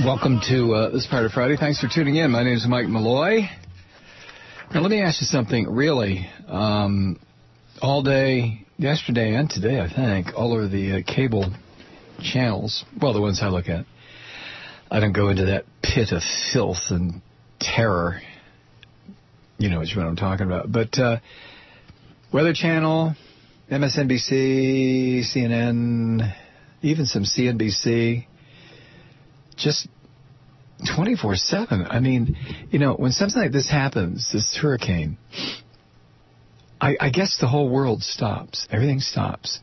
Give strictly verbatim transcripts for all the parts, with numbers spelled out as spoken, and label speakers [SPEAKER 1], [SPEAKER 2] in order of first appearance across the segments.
[SPEAKER 1] Welcome to uh, this part of Friday. Thanks for tuning in. My name is Mike Malloy. Now, let me ask you something, really. Um, all day, yesterday and today, I think, all over the uh, cable channels, well, the ones I look at, I don't go into that pit of filth and terror. You know what I'm talking about. But uh, Weather Channel, M S N B C, C N N, even some C N B C, just twenty-four seven. I mean, you know, when something like this happens, this hurricane, I, I guess the whole world stops. Everything stops.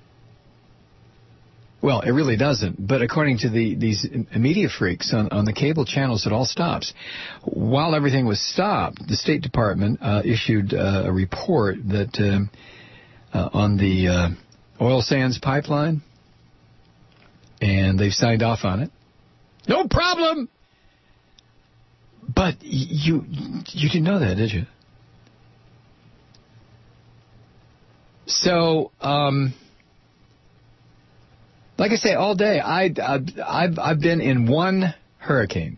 [SPEAKER 1] Well, it really doesn't. But according to the these media freaks on, on the cable channels, it all stops. While everything was stopped, the State Department uh, issued uh, a report that uh, uh, on the uh, oil sands pipeline, and they've signed off on it. No problem. But you you didn't know that, did you? So, um, like I say, all day, I, I've, I've, I've been in one hurricane.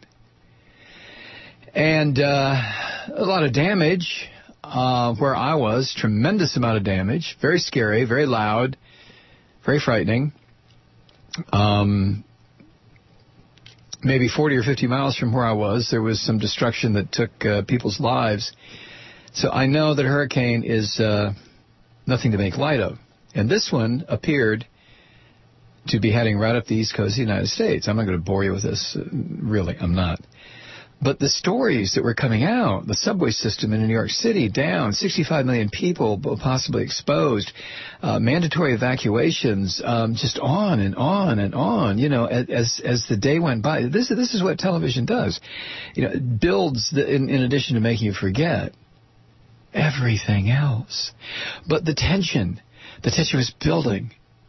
[SPEAKER 1] And uh, a lot of damage uh, where I was, tremendous amount of damage, very scary, very loud, very frightening. Um, maybe forty or fifty miles from where I was, there was some destruction that took uh, people's lives. So I know that a hurricane is uh, nothing to make light of. And this one appeared to be heading right up the east coast of the United States. I'm not going to bore you with this. Really, I'm not. But the stories that were coming out, the subway system in New York City down, sixty-five million people possibly exposed, uh, mandatory evacuations, um, just on and on and on, you know, as as the day went by. This, this is what television does. You know, it builds, the, in, in addition to making you forget everything else. But the tension, the tension was building.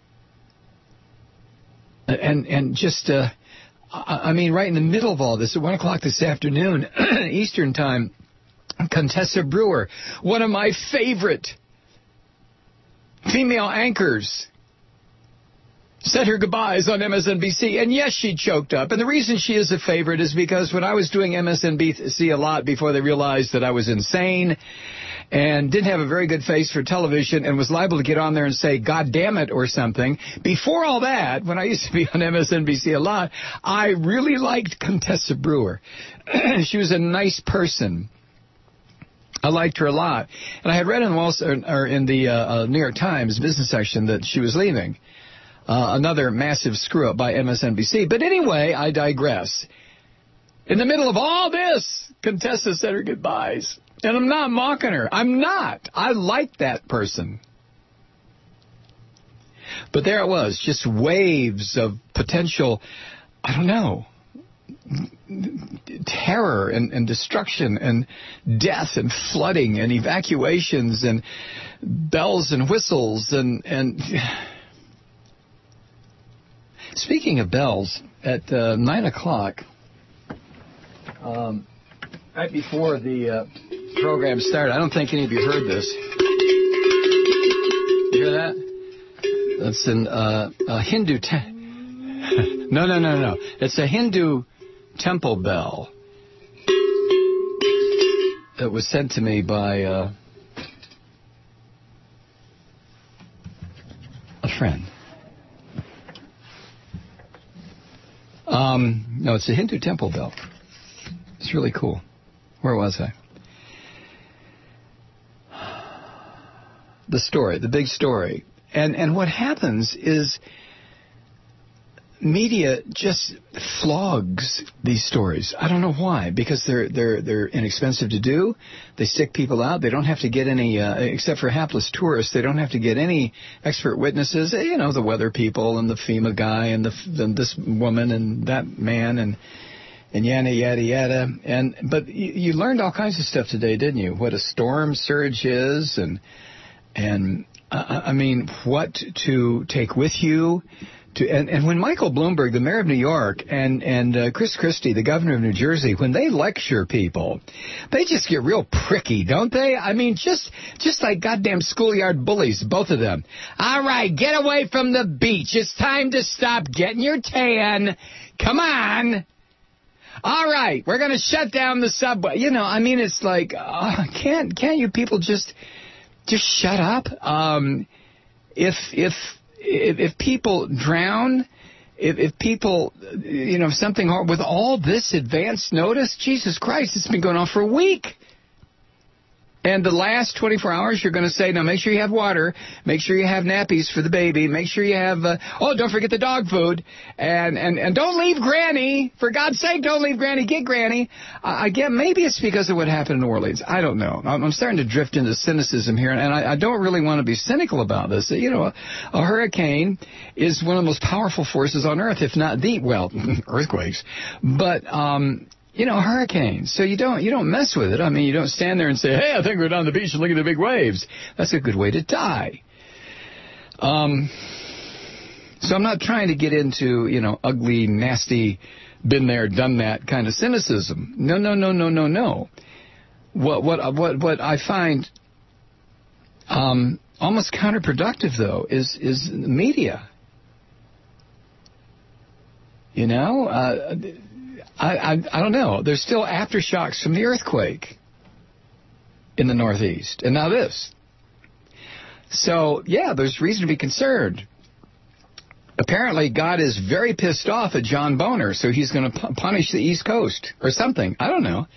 [SPEAKER 1] And and just, uh, I mean, right in the middle of all this, at one o'clock this afternoon, Eastern Time, Contessa Brewer, one of my favorite female anchors, said her goodbyes on M S N B C. And yes, she choked up. And the reason she is a favorite is because when I was doing M S N B C a lot before they realized that I was insane and didn't have a very good face for television and was liable to get on there and say, God damn it, or something. Before all that, when I used to be on M S N B C a lot, I really liked Contessa Brewer. She was a nice person. I liked her a lot. And I had read in the, Wall, or in the uh, uh, New York Times business section that she was leaving. Uh, another massive screw-up by M S N B C. But anyway, I digress. In the middle of all this, Contessa said her goodbyes. And I'm not mocking her. I'm not. I like that person. But there it was, just waves of potential, I don't know, terror and, and destruction and death and flooding and evacuations and bells and whistles and... and Speaking of bells, at uh, nine o'clock, um, right before the uh, program started, I don't think any of you heard this. You hear that? That's an, uh, a Hindu... Te- no, no, no, no. It's a Hindu temple bell that was sent to me by uh, a friend. Um, no, it's a Hindu temple bell. It's really cool. Where was I? The story, the big story. And and what happens is media just flogs these stories. I don't know why, because they're they're they're inexpensive to do. They stick people out. They don't have to get any, uh, except for hapless tourists, they don't have to get any expert witnesses. You know, the weather people and the FEMA guy and the and this woman and that man and and yada yada yada. And but you, you learned all kinds of stuff today, didn't you? What a storm surge is, and and uh, I mean, what to take with you. To, and, and when Michael Bloomberg, the mayor of New York, and, and uh, Chris Christie, the governor of New Jersey, when they lecture people, they just get real pricky, don't they? I mean, just just like goddamn schoolyard bullies, both of them. All right, get away from the beach. It's time to stop getting your tan. Come on. all right, we're going to shut down the subway. You know, I mean, it's like, uh, can't can't you people just just shut up? Um, if if if, if people drown, if, if people, you know, something hard, with all this advance notice, Jesus Christ, it's been going on for a week. And the last twenty-four hours, you're going to say, now make sure you have water, make sure you have nappies for the baby, make sure you have, uh, oh, don't forget the dog food, and, and, and don't leave Granny. For God's sake, don't leave Granny. Get Granny. Uh, again, maybe it's because of what happened in New Orleans. I don't know. I'm, I'm starting to drift into cynicism here, and I, I don't really want to be cynical about this. You know, a, a hurricane is one of the most powerful forces on Earth, if not the, well, earthquakes. But, um... You know, hurricanes. So you don't you don't mess with it. I mean, you don't stand there and say, hey, I think we're down the beach and look at the big waves. That's a good way to die. Um, so I'm not trying to get into, you know, ugly, nasty, been there, done that kind of cynicism. No, no, no, no, no, no. What what what what I find um, almost counterproductive, though, is is media. You know. Uh, I, I I don't know. There's still aftershocks from the earthquake in the Northeast. And now this. So, yeah, there's reason to be concerned. Apparently, God is very pissed off at John Boner, so he's going to p- punish the East Coast or something. I don't know.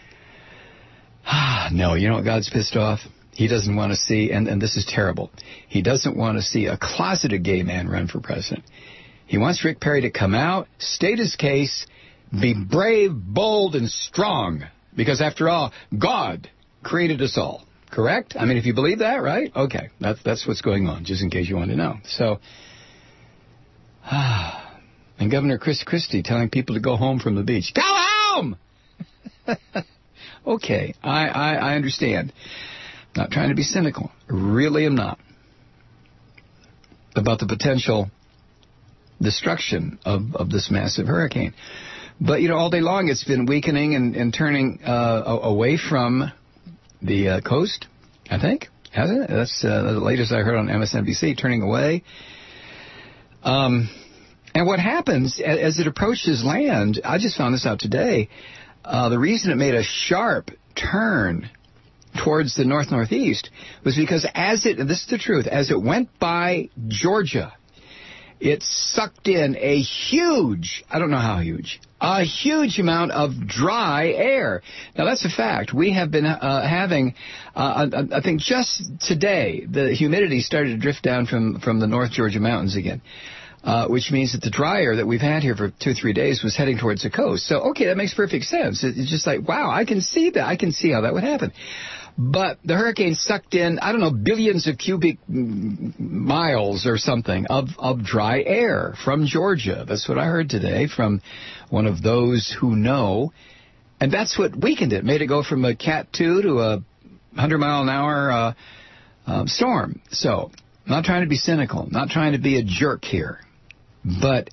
[SPEAKER 1] Ah, no, you know what God's pissed off? He doesn't want to see, and, and this is terrible, he doesn't want to see a closeted gay man run for president. He wants Rick Perry to come out, state his case, be brave, bold, and strong. Because, after all, God created us all. Correct? I mean, if you believe that, right? Okay. That's, that's what's going on, just in case you want to know. So, and Governor Chris Christie telling people to go home from the beach. Go home! Okay. I, I, I understand. Not trying to be cynical. Really am not. About the potential destruction of, of this massive hurricane. But, you know, all day long it's been weakening and, and turning uh, away from the uh, coast, I think. Hasn't it? That's uh, the latest I heard on M S N B C, turning away. Um, and what happens as it approaches land, I just found this out today, uh, the reason it made a sharp turn towards the north-northeast was because as it, and this is the truth, as it went by Georgia, it sucked in a huge, I don't know how huge, a huge amount of dry air. Now, that's a fact. We have been uh, having, uh, I, I think just today, the humidity started to drift down from, from the North Georgia mountains again, uh, which means that the dry air that we've had here for two, three days was heading towards the coast. So, okay, that makes perfect sense. It's just like, wow, I can see that. I can see how that would happen. But the hurricane sucked in, I don't know, billions of cubic miles or something of, of dry air from Georgia. That's what I heard today from one of those who know. And that's what weakened it, made it go from a Cat two to a one hundred mile an hour uh, uh, storm. So, I'm not trying to be cynical, not trying to be a jerk here. But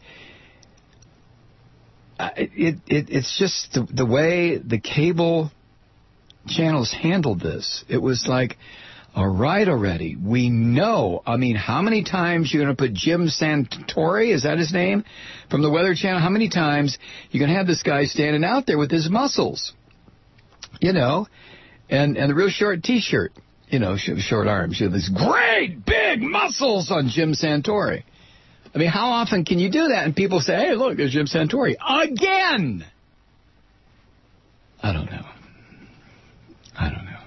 [SPEAKER 1] it, it it's just the, the way the cable channels handled this. It was like, all right already, we know. I mean, how many times you're going to put Jim Santori, is that his name, from the Weather Channel? How many times you're going to have this guy standing out there with his muscles, you know, and, and the real short T-shirt, you know, short arms, you know, these great big muscles on Jim Santori. I mean, how often can you do that? And people say, hey, look, there's Jim Santori. Again! I don't know. I don't know.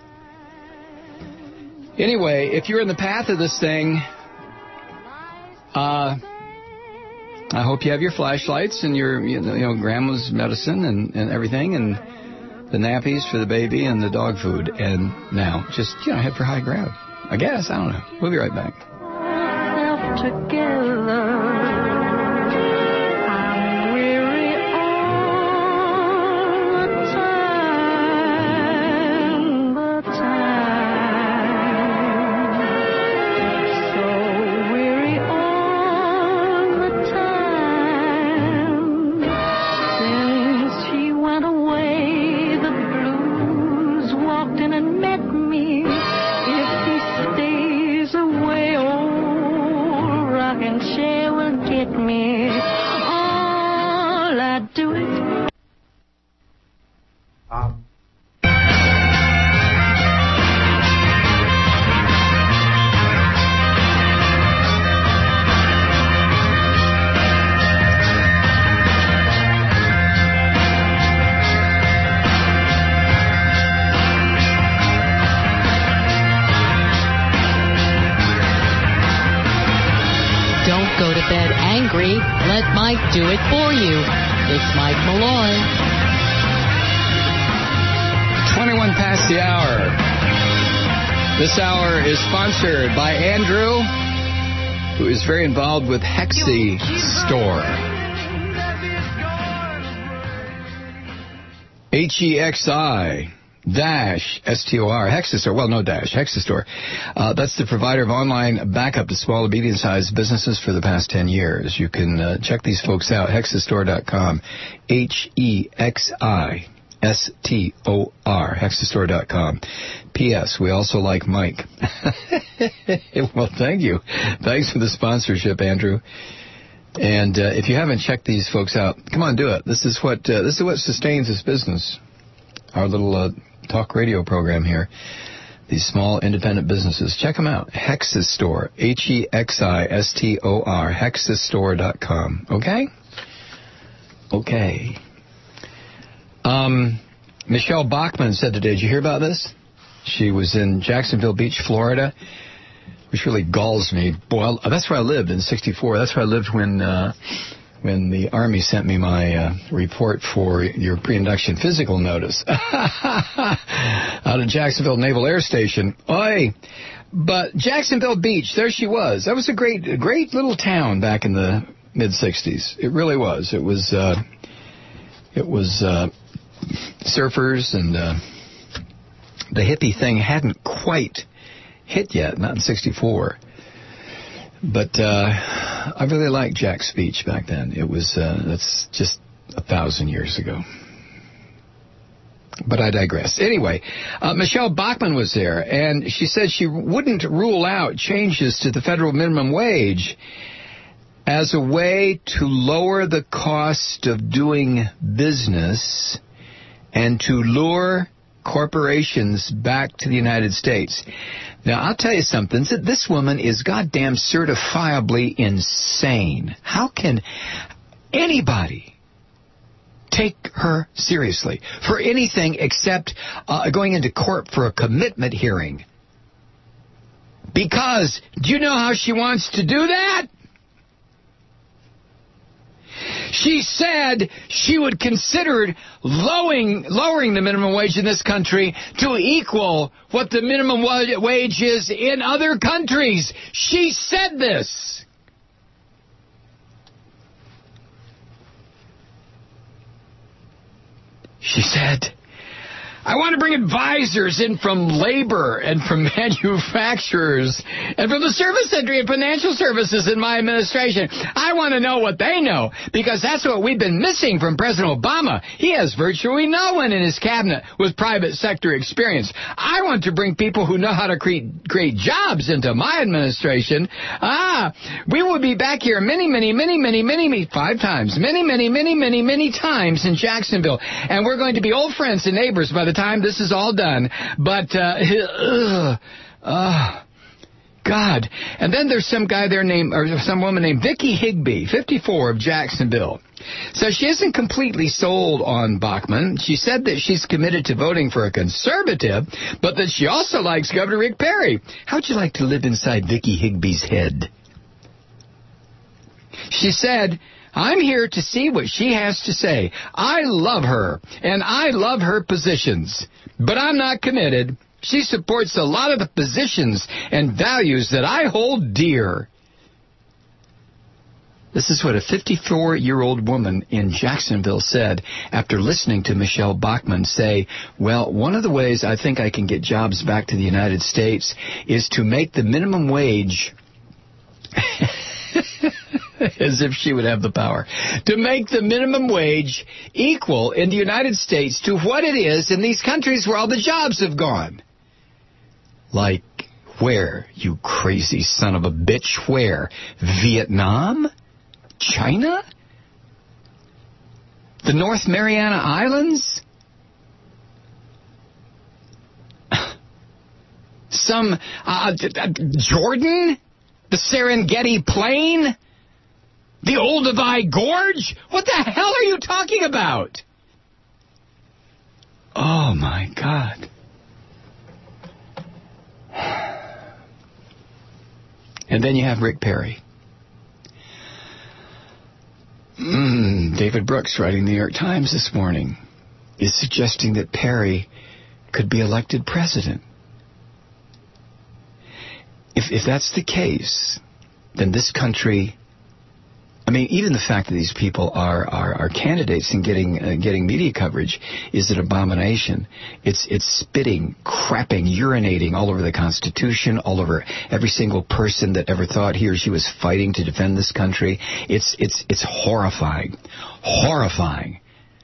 [SPEAKER 1] Anyway, if you're in the path of this thing, uh, I hope you have your flashlights and your, you know, you know grandma's medicine and, and everything, and the nappies for the baby and the dog food. And now, just, you know, head for high ground. I guess. I don't know. We'll be right back. Together.
[SPEAKER 2] go to bed angry. Let Mike do it for you. It's Mike Malloy.
[SPEAKER 1] twenty-one past the hour. This hour is sponsored by Andrew, who is very involved with Hexi Store. H E X I dash S T O R, Hexi Store. Well, no dash, Hexi Store. Uh, that's the provider of online backup to small and medium-sized businesses for the past ten years. You can uh, check these folks out, hexi store dot com. H E X I S T O R, hexi store dot com. P S. We also like Mike. Well, thank you. Thanks for the sponsorship, Andrew. And uh, if you haven't checked these folks out, come on, do it. This is what uh, this is what sustains this business. Our little uh, talk radio program here. These small independent businesses. Check them out. Hexi Store. H E X I S T O R. hexi store dot com. Okay? Okay. Um, Michelle Bachmann said today, did you hear about this? She was in Jacksonville Beach, Florida, which really galls me. Boy, that's where I lived in sixty-four. That's where I lived when uh, when the Army sent me my uh, report for your pre-induction physical notice out of Jacksonville Naval Air Station. Oi! But Jacksonville Beach, there she was. That was a great, a great little town back in the mid-sixties. It really was. It was, uh, it was uh, surfers, and uh, the hippie thing hadn't quite hit yet, not in sixty-four. But uh, I really liked Jack's Beach back then. It was, uh, that's just a thousand years ago. But I digress. Anyway, uh, Michelle Bachmann was there, and she said she wouldn't rule out changes to the federal minimum wage as a way to lower the cost of doing business and to lure corporations back to the United States. Now, I'll tell you something. This woman is goddamn certifiably insane. How can anybody take her seriously for anything except uh, going into court for a commitment hearing? Because, do you know how she wants to do that? She said she would consider lowering, lowering the minimum wage in this country to equal what the minimum wage is in other countries. She said this. She said, I want to bring advisors in from labor and from manufacturers and from the service industry and financial services in my administration. I want to know what they know, because that's what we've been missing from President Obama. He has virtually no one in his cabinet with private sector experience. I want to bring people who know how to create, create jobs into my administration. Ah, we will be back here many, many, many, many, many, many, five times, many, many, many, many, many times in Jacksonville. And we're going to be old friends and neighbors by the time this is all done. But, uh, uh, uh, God. And then there's some guy there named, or some woman named Vicki Higbee, fifty-four, of Jacksonville. So she isn't completely sold on Bachmann. She said that she's committed to voting for a conservative, but that she also likes Governor Rick Perry. How'd you like to live inside Vicki Higbee's head? She said, I'm here to see what she has to say. I love her, and I love her positions, but I'm not committed. She supports a lot of the positions and values that I hold dear. This is what a fifty-four-year-old woman in Jacksonville said after listening to Michelle Bachmann say, well, one of the ways I think I can get jobs back to the United States is to make the minimum wage... As if she would have the power. To make the minimum wage equal in the United States to what it is in these countries where all the jobs have gone. Like where, you crazy son of a bitch? Where? Vietnam? China? The North Mariana Islands? Some, uh, Jordan? The Serengeti Plain? The Olduvai Gorge? What the hell are you talking about? Oh, my God. And then you have Rick Perry. Mm, David Brooks, writing the New York Times this morning, is suggesting that Perry could be elected president. If if that's the case, then this country, I mean, even the fact that these people are are, are candidates and getting uh, getting media coverage is an abomination. It's it's spitting, crapping, urinating all over the Constitution, all over every single person that ever thought he or she was fighting to defend this country. It's it's it's horrifying, horrifying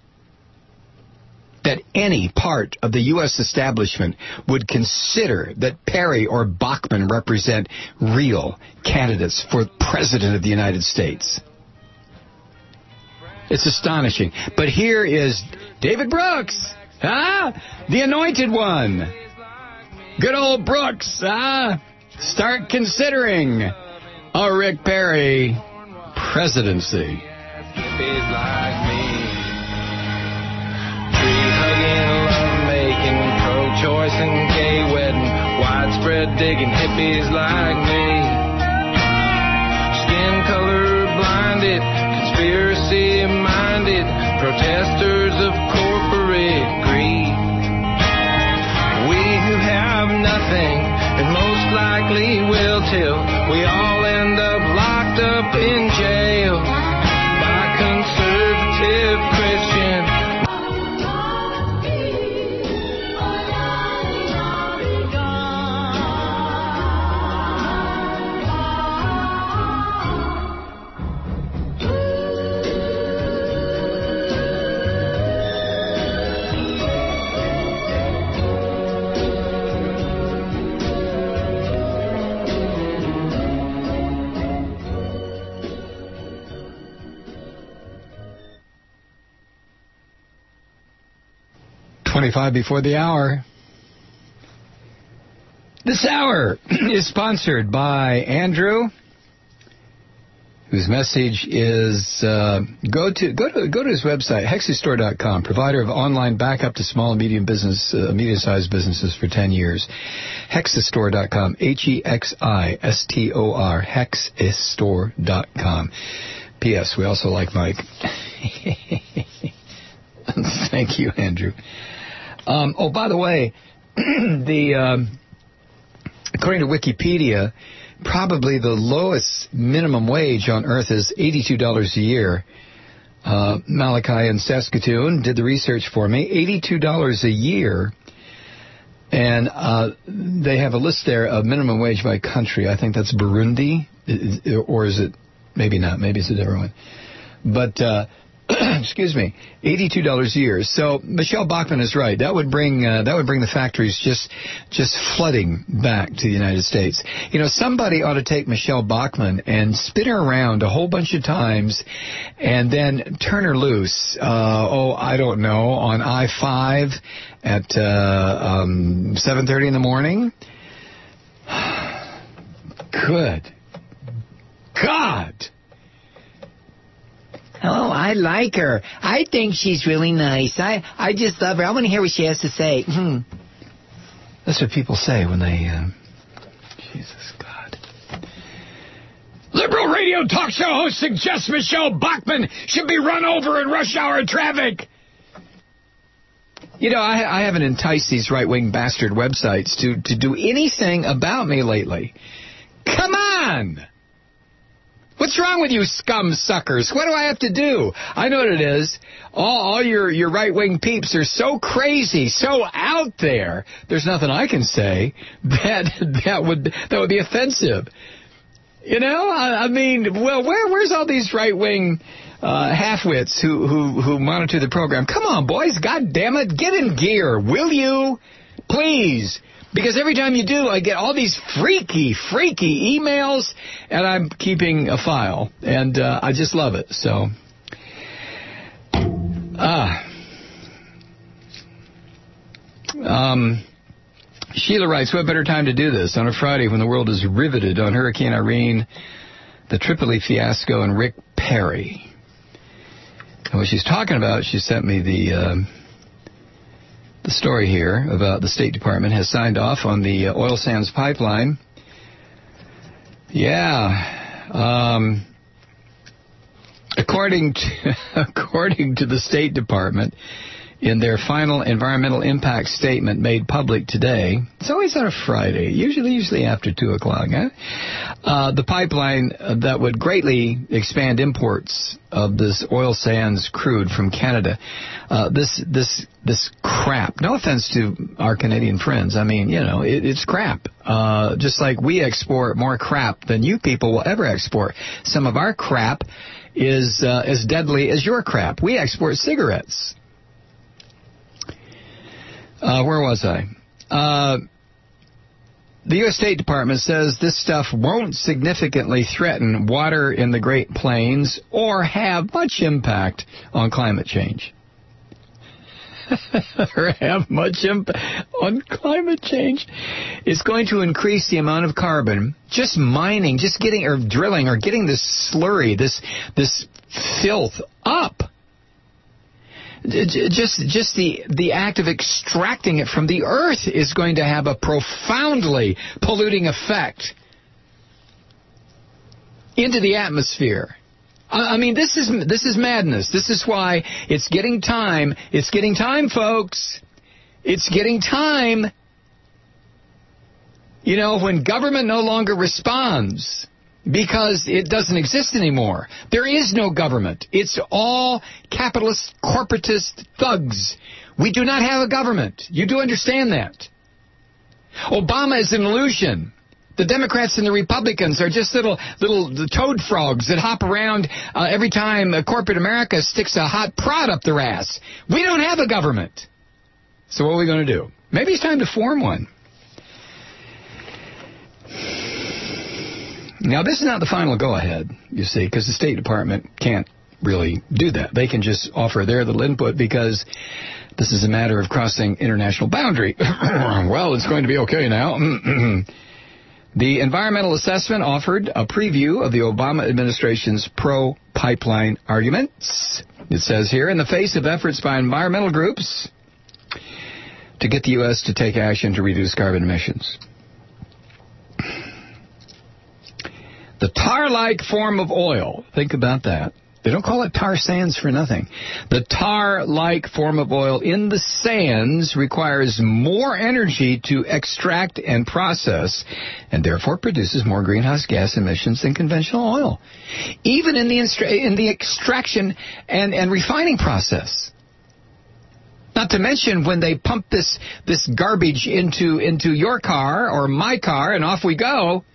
[SPEAKER 1] that any part of the U S establishment would consider that Perry or Bachmann represent real candidates for President of the United States. It's astonishing. But here is David Brooks, huh? The anointed one. Good old Brooks, huh? Start considering a Rick Perry presidency.
[SPEAKER 3] Choice and gay wedding, widespread digging hippies like me. Skin color blinded, conspiracy minded, protesters of corporate greed. We who have nothing and most likely will till we all end up locked up in jail by conservative Christian.
[SPEAKER 1] twenty-five before the hour. This hour is sponsored by Andrew, whose message is uh, go to go to go to his website, hexi store dot com, provider of online backup to small and medium business, uh, medium-sized businesses for ten years. hexi store dot com, H E X I S T O R, hexi store dot com. P S. We also like Mike. Thank you, Andrew. Um, oh, by the way, the um, according to Wikipedia, probably the lowest minimum wage on Earth is eighty-two dollars a year. Uh, Malachi in Saskatoon did the research for me. eighty-two dollars a year. And uh, they have a list there of minimum wage by country. I think that's Burundi. Or is it? Maybe not. Maybe it's a different one. But... Uh, excuse me, eighty-two dollars a year. So Michelle Bachmann is right. That would bring uh, that would bring the factories just just flooding back to the United States. You know, somebody ought to take Michelle Bachmann and spin her around a whole bunch of times, and then turn her loose. Uh, oh, I don't know, on I five at uh, um, seven thirty in the morning. Good God.
[SPEAKER 4] Oh, I like her. I think she's really nice. I, I just love her. I want to hear what she has to say. Hmm.
[SPEAKER 1] That's what people say when they... Uh, Jesus, God. Liberal radio talk show host suggests Michelle Bachmann should be run over in rush hour traffic. You know, I, I haven't enticed these right-wing bastard websites to, to do anything about me lately. Come on! What's wrong with you scum suckers? What do I have to do? I know what it is. All, all your, your right-wing peeps are so crazy, so out there. There's nothing I can say that that would that would be offensive. You know, I, I mean, well, where where's all these right-wing uh, half-wits who, who who monitor the program? Come on, boys, God damn it, get in gear, will you? Please. Because every time you do, I get all these freaky, freaky emails, and I'm keeping a file, and uh, I just love it. So, ah, um, Sheila writes, what better time to do this on a Friday when the world is riveted on Hurricane Irene, the Tripoli fiasco, and Rick Perry. And what she's talking about, she sent me the... Uh, The story here about the State Department has signed off on the uh, oil sands pipeline. Yeah. Um, according to, according to the State Department, in their final environmental impact statement made public today, it's always on a Friday, usually usually after two o'clock, huh? Uh, the pipeline that would greatly expand imports of this oil sands crude from Canada. Uh, this this this crap. No offense to our Canadian friends. I mean, you know, it, it's crap. Uh, just like we export more crap than you people will ever export. Some of our crap is uh, as deadly as your crap. We export cigarettes. Uh, where was I? Uh, the U S State Department says this stuff won't significantly threaten water in the Great Plains or have much impact on climate change. or have much impact on climate change. It's going to increase the amount of carbon, just mining, just getting, or drilling, or getting this slurry, this, this filth up. Just just the, the act of extracting it from the earth is going to have a profoundly polluting effect into the atmosphere. I mean, this is this is madness. This is why it's getting time. It's getting time, folks. It's getting time. You know, when government no longer responds because it doesn't exist anymore. There is no government. It's all capitalist, corporatist thugs. We do not have a government. You do understand that. Obama is an illusion. The Democrats and the Republicans are just little little toad frogs that hop around uh, every time uh, corporate America sticks a hot prod up their ass. We don't have a government. So what are we going to do? Maybe it's time to form one. Now, this is not the final go-ahead, you see, because the State Department can't really do that. They can just offer their little input because this is a matter of crossing international boundary. Well, it's going to be okay now. The environmental assessment offered a preview of the Obama administration's pro-pipeline arguments. It says here, in the face of efforts by environmental groups to get the U S to take action to reduce carbon emissions. The tar-like form of oil, think about that. They don't call it tar sands for nothing. The tar-like form of oil in the sands requires more energy to extract and process, and therefore produces more greenhouse gas emissions than conventional oil, even in the in the extraction and, and refining process. Not to mention when they pump this this garbage into into your car or my car, and off we go.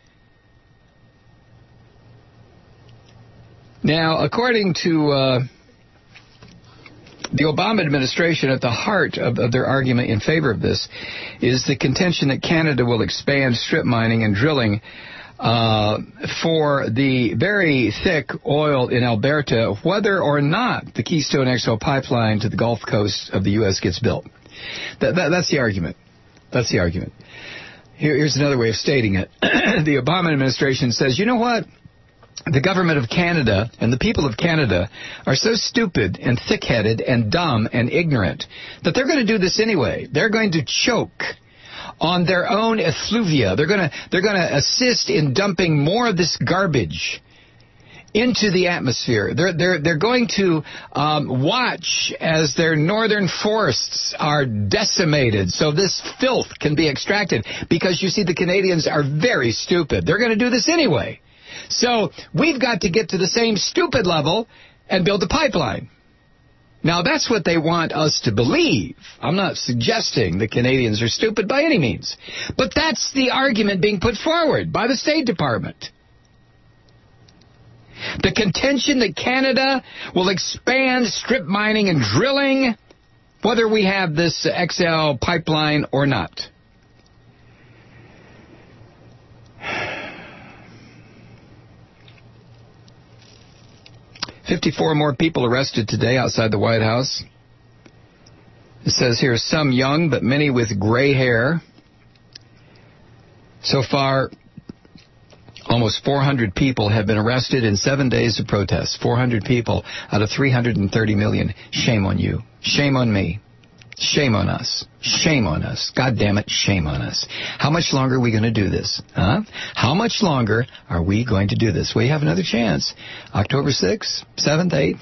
[SPEAKER 1] Now, according to uh, the Obama administration, at the heart of, of their argument in favor of this is the contention that Canada will expand strip mining and drilling uh, for the very thick oil in Alberta, whether or not the Keystone X L pipeline to the Gulf Coast of the U S gets built. That, that, that's the argument. That's the argument. Here, here's another way of stating it. The Obama administration says, you know what? The government of Canada and the people of Canada are so stupid and thick-headed and dumb and ignorant that they're going to do this anyway. They're going to choke on their own effluvia. They're going to they're going to assist in dumping more of this garbage into the atmosphere. They're they're they're going to um, watch as their northern forests are decimated, so this filth can be extracted. Because you see, the Canadians are very stupid. They're going to do this anyway. So we've got to get to the same stupid level and build a pipeline. Now, that's what they want us to believe. I'm not suggesting the Canadians are stupid by any means. But that's the argument being put forward by the State Department. The contention that Canada will expand strip mining and drilling, whether we have this X L pipeline or not. fifty-four more people arrested today outside the White House. It says here, some young, but many with gray hair. So far, almost four hundred people have been arrested in seven days of protests. four hundred people out of three hundred thirty million. Shame on you. Shame on me. Shame on us. Shame on us. God damn it, shame on us. How much longer are we going to do this? Huh? How much longer are we going to do this? We have another chance. October sixth, seventh, eighth.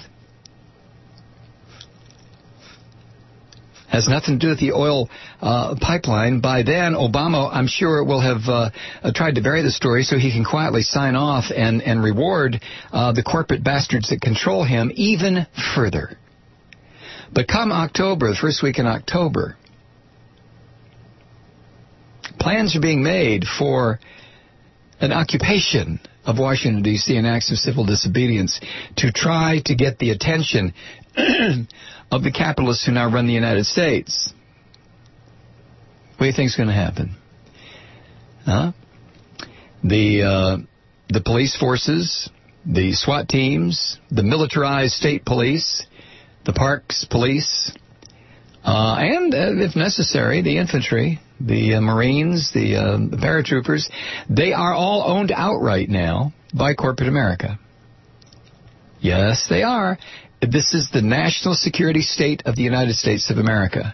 [SPEAKER 1] Has nothing to do with the oil uh, pipeline. By then, Obama, I'm sure, will have uh, uh, tried to bury the story so he can quietly sign off and, and reward uh, the corporate bastards that control him even further. But come October, the first week in October, plans are being made for an occupation of Washington, D C, and acts of civil disobedience to try to get the attention of the capitalists who now run the United States. What do you think is going to happen? Huh? The, uh, the police forces, the SWAT teams, the militarized state police, the parks police, uh, and, uh, if necessary, the infantry, the uh, Marines, the, uh, the paratroopers, they are all owned outright now by corporate America. Yes, they are. This is the national security state of the United States of America.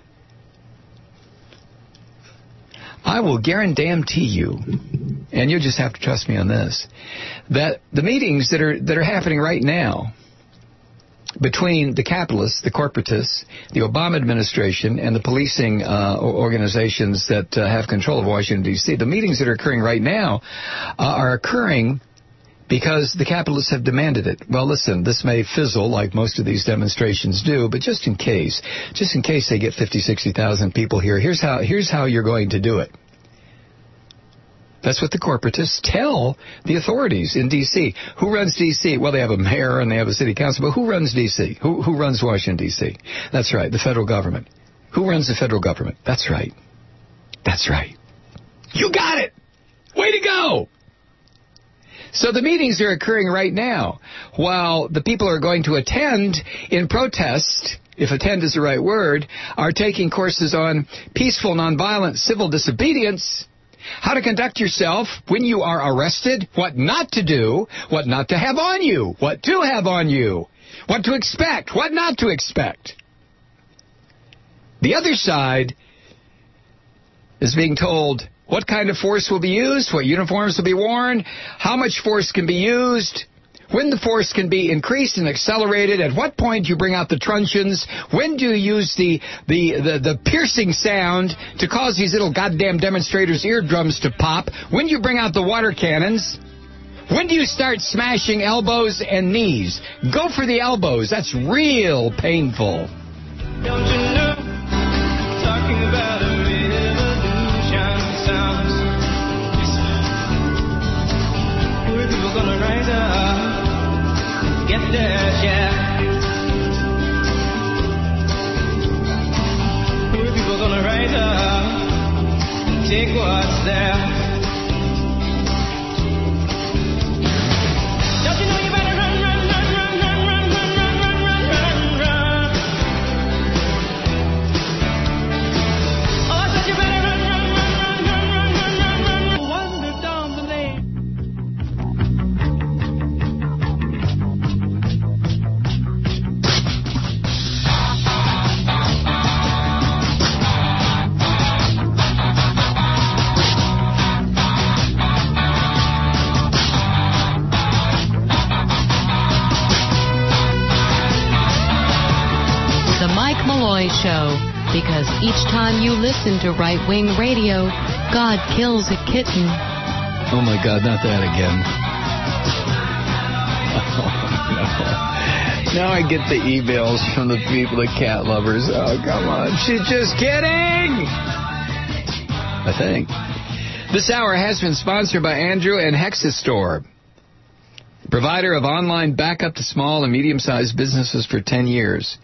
[SPEAKER 1] I will guarantee you, and you'll just have to trust me on this, that the meetings that are that are happening right now between the capitalists, the corporatists, the Obama administration, and the policing uh, organizations that uh, have control of Washington, D C, the meetings that are occurring right now uh, are occurring because the capitalists have demanded it. Well, listen, this may fizzle like most of these demonstrations do, but just in case, just in case they get fifty, sixty thousand people here, here's how, here's how you're going to do it. That's what the corporatists tell the authorities in D C. Who runs D C? Well, they have a mayor and they have a city council, but who runs D C? Who, who runs Washington, D C? That's right, the federal government. Who runs the federal government? That's right. That's right. You got it! Way to go! So the meetings are occurring right now, while the people who are going to attend in protest, if attend is the right word, are taking courses on peaceful, nonviolent, civil disobedience, how to conduct yourself when you are arrested, what not to do, what not to have on you, what to have on you, what to expect, what not to expect. The other side is being told what kind of force will be used, what uniforms will be worn, how much force can be used, when the force can be increased and accelerated, at what point you bring out the truncheons, when do you use the, the, the, the piercing sound to cause these little goddamn demonstrators' eardrums to pop, when do you bring out the water cannons, when do you start smashing elbows and knees? Go for the elbows. That's real painful.
[SPEAKER 3] Don't you know, talking about a revolution sounds. We're people gonna rise up, get their share. We're people gonna rise up, take what's there. Don't you know you better run, run, run, run, run, run, run, run, run, run, run. Oh, I said you better run, run, run, run, run, run, run, run, run. Wander down the lane.
[SPEAKER 2] The Mike Malloy Show, because each time you listen to right-wing radio, God kills a kitten.
[SPEAKER 1] Oh, my God, not that again. Oh, no. Now I get the emails from the people, the cat lovers. Oh, come on. She's just kidding! I think. This hour has been sponsored by Andrew and Hexastore, provider of online backup to small and medium-sized businesses for ten years.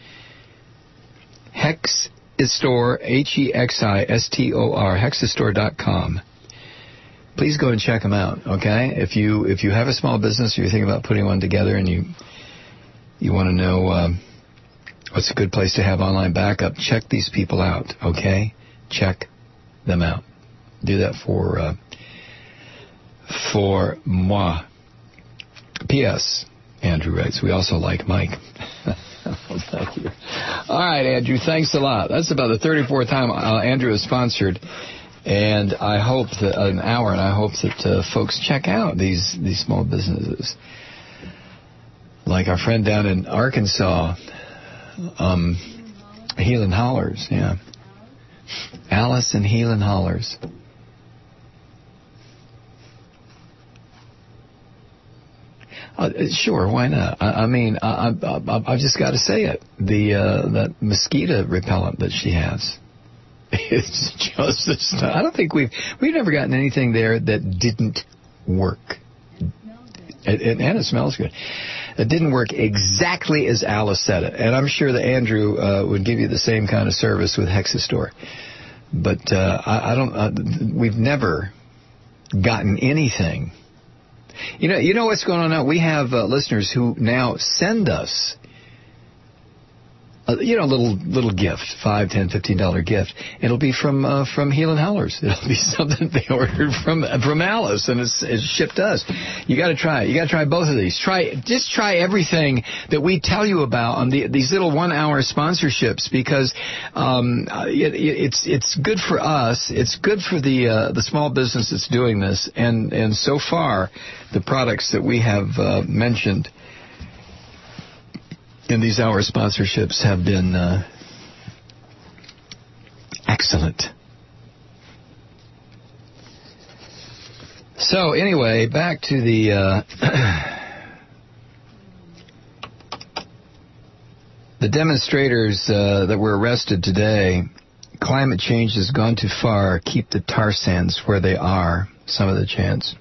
[SPEAKER 1] Hexastore, H E X I S T O R, hexastore dot com. Please go and check them out, okay? If you if you have a small business or you're thinking about putting one together and you you want to know uh, what's a good place to have online backup, check these people out, okay? Check them out. Do that for uh, for moi. P S. Andrew writes, we also like Mike. Oh, thank you. All right, Andrew, thanks a lot. That's about the thirty-fourth time uh, Andrew has sponsored, and I hope that uh, an hour, and I hope that uh, folks check out these these small businesses, like our friend down in Arkansas, um, Heelan Hollers, yeah, Alice and Heelan Hollers. Uh, sure, why not? I, I mean, I, I, I've just got to say it. The uh, that mosquito repellent that she has, it's just. I don't think we've we've never gotten anything there that didn't work. It, it, and it smells good. It didn't work exactly as Alice said it, and I'm sure that Andrew uh, would give you the same kind of service with Hexastore. But uh, I, I don't. Uh, we've never gotten anything. You know, you know what's going on now? We have uh, listeners who now send us, a, you know, a little little gift, five, ten, fifteen dollar gift. It'll be from uh, from Heelan Hollers. It'll be something they ordered from from Alice, and it's, it's shipped us. You got to try it. You got to try both of these. Try just try everything that we tell you about on the, these little one hour sponsorships, because um, it, it's it's good for us. It's good for the uh, the small business that's doing this, and and so far, the products that we have uh, mentioned in these hour sponsorships have been uh, excellent. So anyway, back to the uh, the demonstrators uh, that were arrested today. Climate change has gone too far. Keep the tar sands where they are. Some of the chants.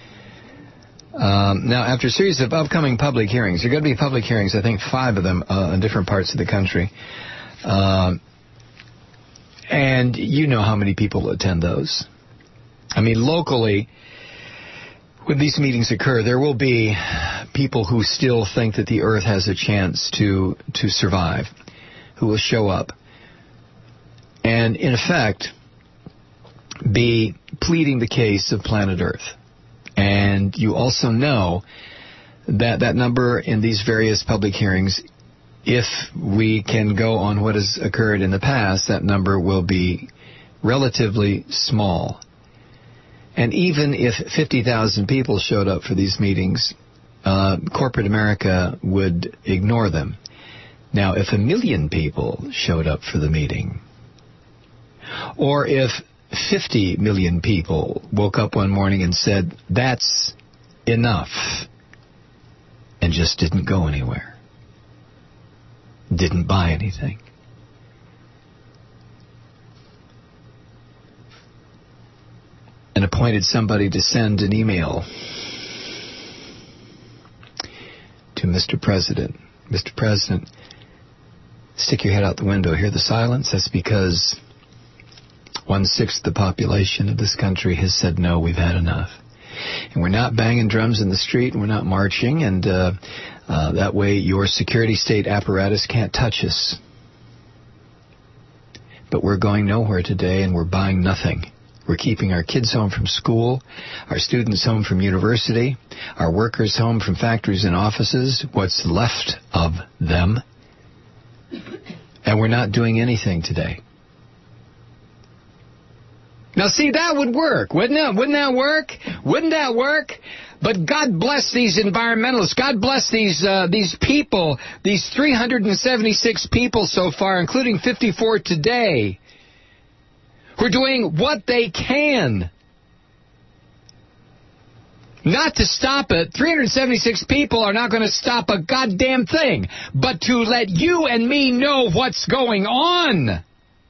[SPEAKER 1] Um, now, after a series of upcoming public hearings, there are going to be public hearings, I think five of them uh, in different parts of the country. Um, and you know how many people attend those. I mean, locally, when these meetings occur, there will be people who still think that the Earth has a chance to, to survive, who will show up and, in effect, be pleading the case of planet Earth. And you also know that that number in these various public hearings, if we can go on what has occurred in the past, that number will be relatively small. And even if fifty thousand people showed up for these meetings, uh, corporate America would ignore them. Now, if a million people showed up for the meeting, or if fifty million people woke up one morning and said, that's enough, and just didn't go anywhere, didn't buy anything, and appointed somebody to send an email to Mister President. Mister President, stick your head out the window. Hear the silence? That's because one-sixth the population of this country has said, no, we've had enough. And we're not banging drums in the street, and we're not marching, and uh, uh, that way your security state apparatus can't touch us. But we're going nowhere today, and we're buying nothing. We're keeping our kids home from school, our students home from university, our workers home from factories and offices, what's left of them. And we're not doing anything today. Now, see, that would work, wouldn't it? Wouldn't that work? Wouldn't that work? But God bless these environmentalists. God bless these uh, these people, these three hundred seventy-six people so far, including fifty-four today, who are doing what they can not to stop it. three hundred seventy-six people are not going to stop a goddamn thing, but to let you and me know what's going on.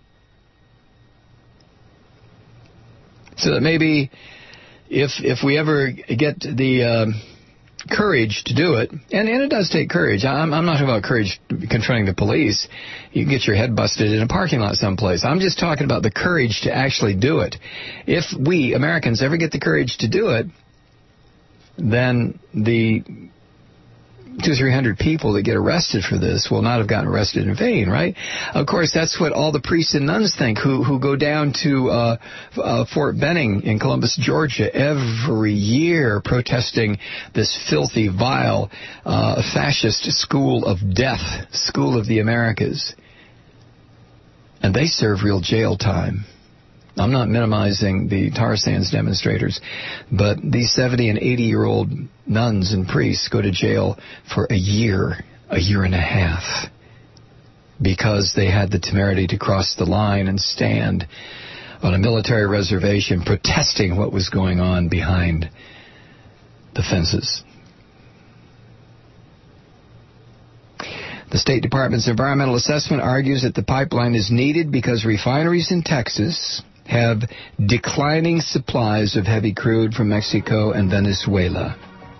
[SPEAKER 1] So that maybe if if we ever get the um, courage to do it, and, and it does take courage. I'm, I'm not talking about courage confronting the police. You can get your head busted in a parking lot someplace. I'm just talking about the courage to actually do it. If we, Americans, ever get the courage to do it, then the two or three hundred people that get arrested for this will not have gotten arrested in vain, right? Of course, that's what all the priests and nuns think who who go down to uh, uh, Fort Benning in Columbus, Georgia, every year protesting this filthy, vile, uh, fascist school of death, school of the Americas. And they serve real jail time. I'm not minimizing the tar sands demonstrators, but these seventy and eighty-year-old nuns and priests go to jail for a year, a year and a half, because they had the temerity to cross the line and stand on a military reservation protesting what was going on behind the fences. The State Department's environmental assessment argues that the pipeline is needed because refineries in Texas have declining supplies of heavy crude from Mexico and Venezuela.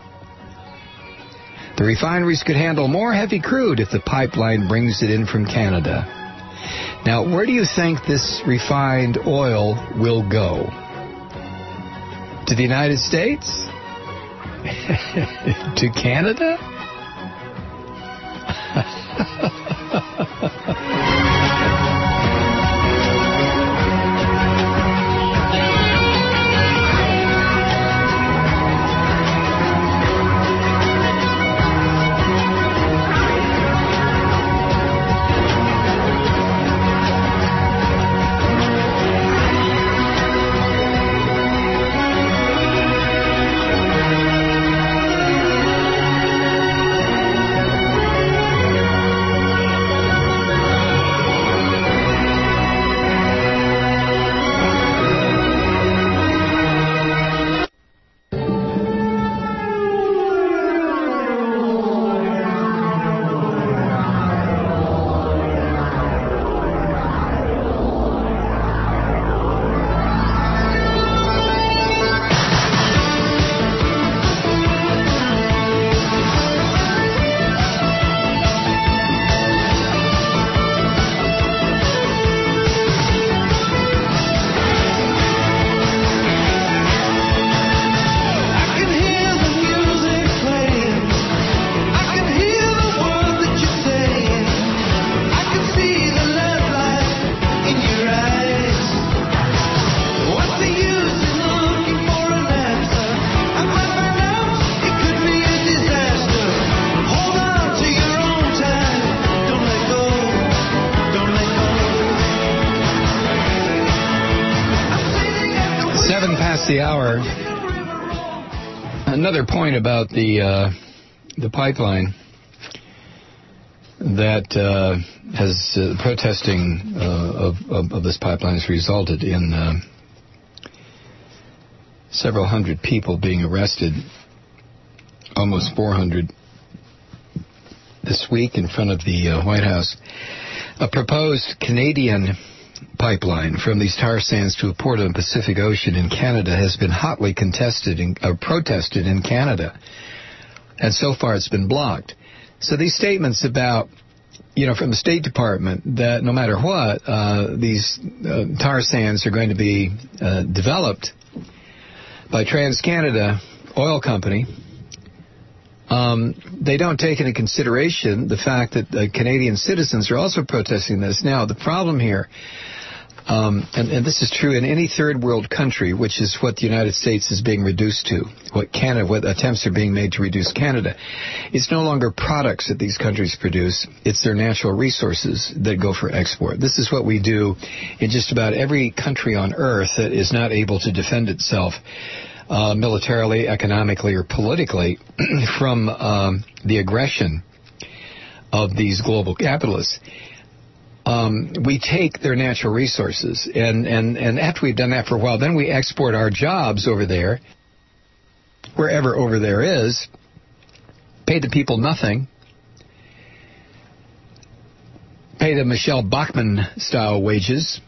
[SPEAKER 1] The refineries could handle more heavy crude if the pipeline brings it in from Canada. Now, where do you think this refined oil will go? To the United States? To Canada? The hour. Another point about the uh, the pipeline that uh, has uh, protesting uh, of, of of this pipeline has resulted in uh, several hundred people being arrested, almost four hundred this week in front of the uh, White House. A proposed Canadian pipeline from these tar sands to a port on the Pacific Ocean in Canada has been hotly contested and uh, protested in Canada, and so far it's been blocked. So these statements about, you know, from the State Department that no matter what, uh, these uh, tar sands are going to be uh, developed by TransCanada Oil Company, um, they don't take into consideration the fact that uh, Canadian citizens are also protesting this. Now, the problem here, Um, and, and this is true in any third world country, which is what the United States is being reduced to, what Canada, what attempts are being made to reduce Canada. It's no longer products that these countries produce, it's their natural resources that go for export. This is what we do in just about every country on earth that is not able to defend itself uh, militarily, economically, or politically from um, the aggression of these global capitalists. Um, we take their natural resources, and, and, and after we've done that for a while, then we export our jobs over there, wherever over there is, pay the people nothing, pay the Michelle Bachmann-style wages,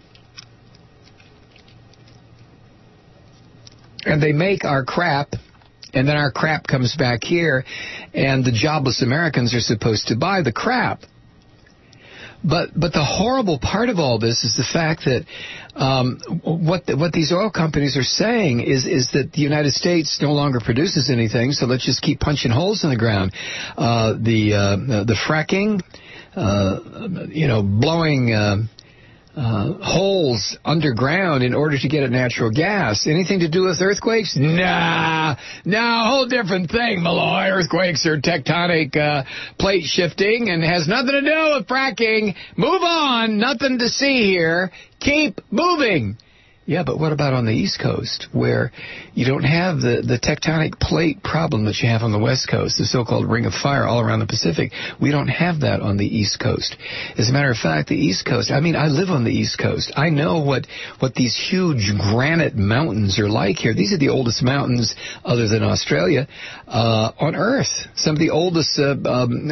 [SPEAKER 1] and they make our crap, and then our crap comes back here, and the jobless Americans are supposed to buy the crap. But but the horrible part of all this is the fact that um, what the, what these oil companies are saying is is that the United States no longer produces anything, so let's just keep punching holes in the ground. Uh, the uh, the fracking, uh, you know, blowing. Uh, Uh, holes underground in order to get at natural gas. Anything to do with earthquakes? Nah, nah, whole different thing, Malloy. Earthquakes are tectonic uh, plate shifting and has nothing to do with fracking. Move on. Nothing to see here. Keep moving. Yeah, but what about on the East Coast, where you don't have the, the tectonic plate problem that you have on the West Coast, the so-called ring of fire all around the Pacific? We don't have that on the East Coast. As a matter of fact, the East Coast, I mean, I live on the East Coast. I know what, what these huge granite mountains are like here. These are the oldest mountains, other than Australia, uh, on Earth. Some of the oldest, uh, um,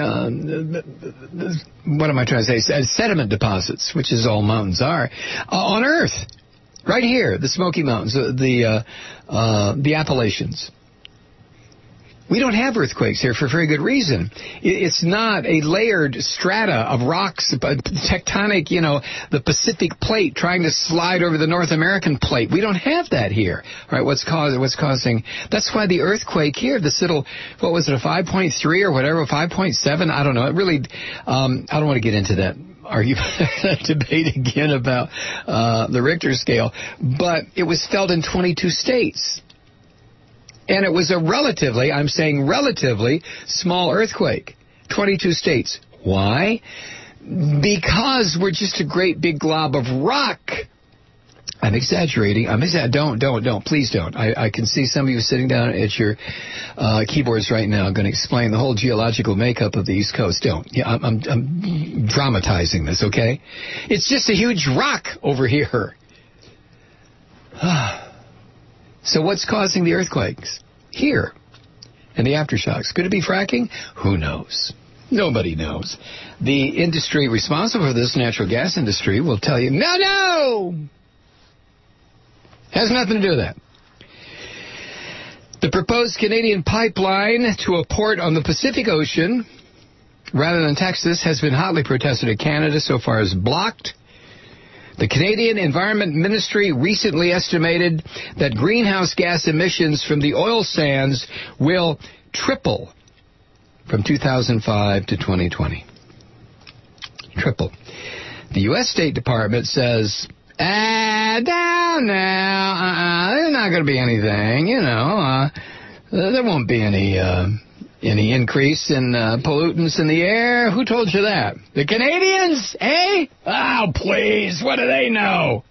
[SPEAKER 1] uh, what am I trying to say, sediment deposits, which is all mountains are, uh, on Earth. Right here, the Smoky Mountains, uh, the uh, uh, the Appalachians. We don't have earthquakes here for very good reason. It's not a layered strata of rocks, tectonic, you know, the Pacific plate trying to slide over the North American plate. We don't have that here. All right, what's causing, what's causing, that's why the earthquake here, this little, what was it, a five point three or whatever, five point seven, I don't know. It really, um, I don't want to get into that. Argument, debate again about uh, the Richter scale, but it was felt in twenty-two states. And it was a relatively, I'm saying relatively, small earthquake. twenty-two states. Why? Because we're just a great big glob of rock. I'm exaggerating. I'm exa- don't, don't, don't. Please don't. I, I can see some of you sitting down at your uh, keyboards right now going to explain the whole geological makeup of the East Coast. Don't. Yeah, I'm, I'm, I'm dramatizing this, okay? It's just a huge rock over here. So what's causing the earthquakes? Here. And the aftershocks. Could it be fracking? Who knows? Nobody knows. The industry responsible for this, natural gas industry, will tell you, no, no! Has nothing to do with that. The proposed Canadian pipeline to a port on the Pacific Ocean, rather than Texas, has been hotly protested in Canada, so far as blocked. The Canadian Environment Ministry recently estimated that greenhouse gas emissions from the oil sands will triple from two thousand five to twenty twenty. Triple. The U S State Department says, ah, down now, uh-uh, there's not going to be anything, you know, uh, there won't be any, uh, any increase in uh, pollutants in the air. Who told you that? The Canadians, eh? Oh, please, what do they know?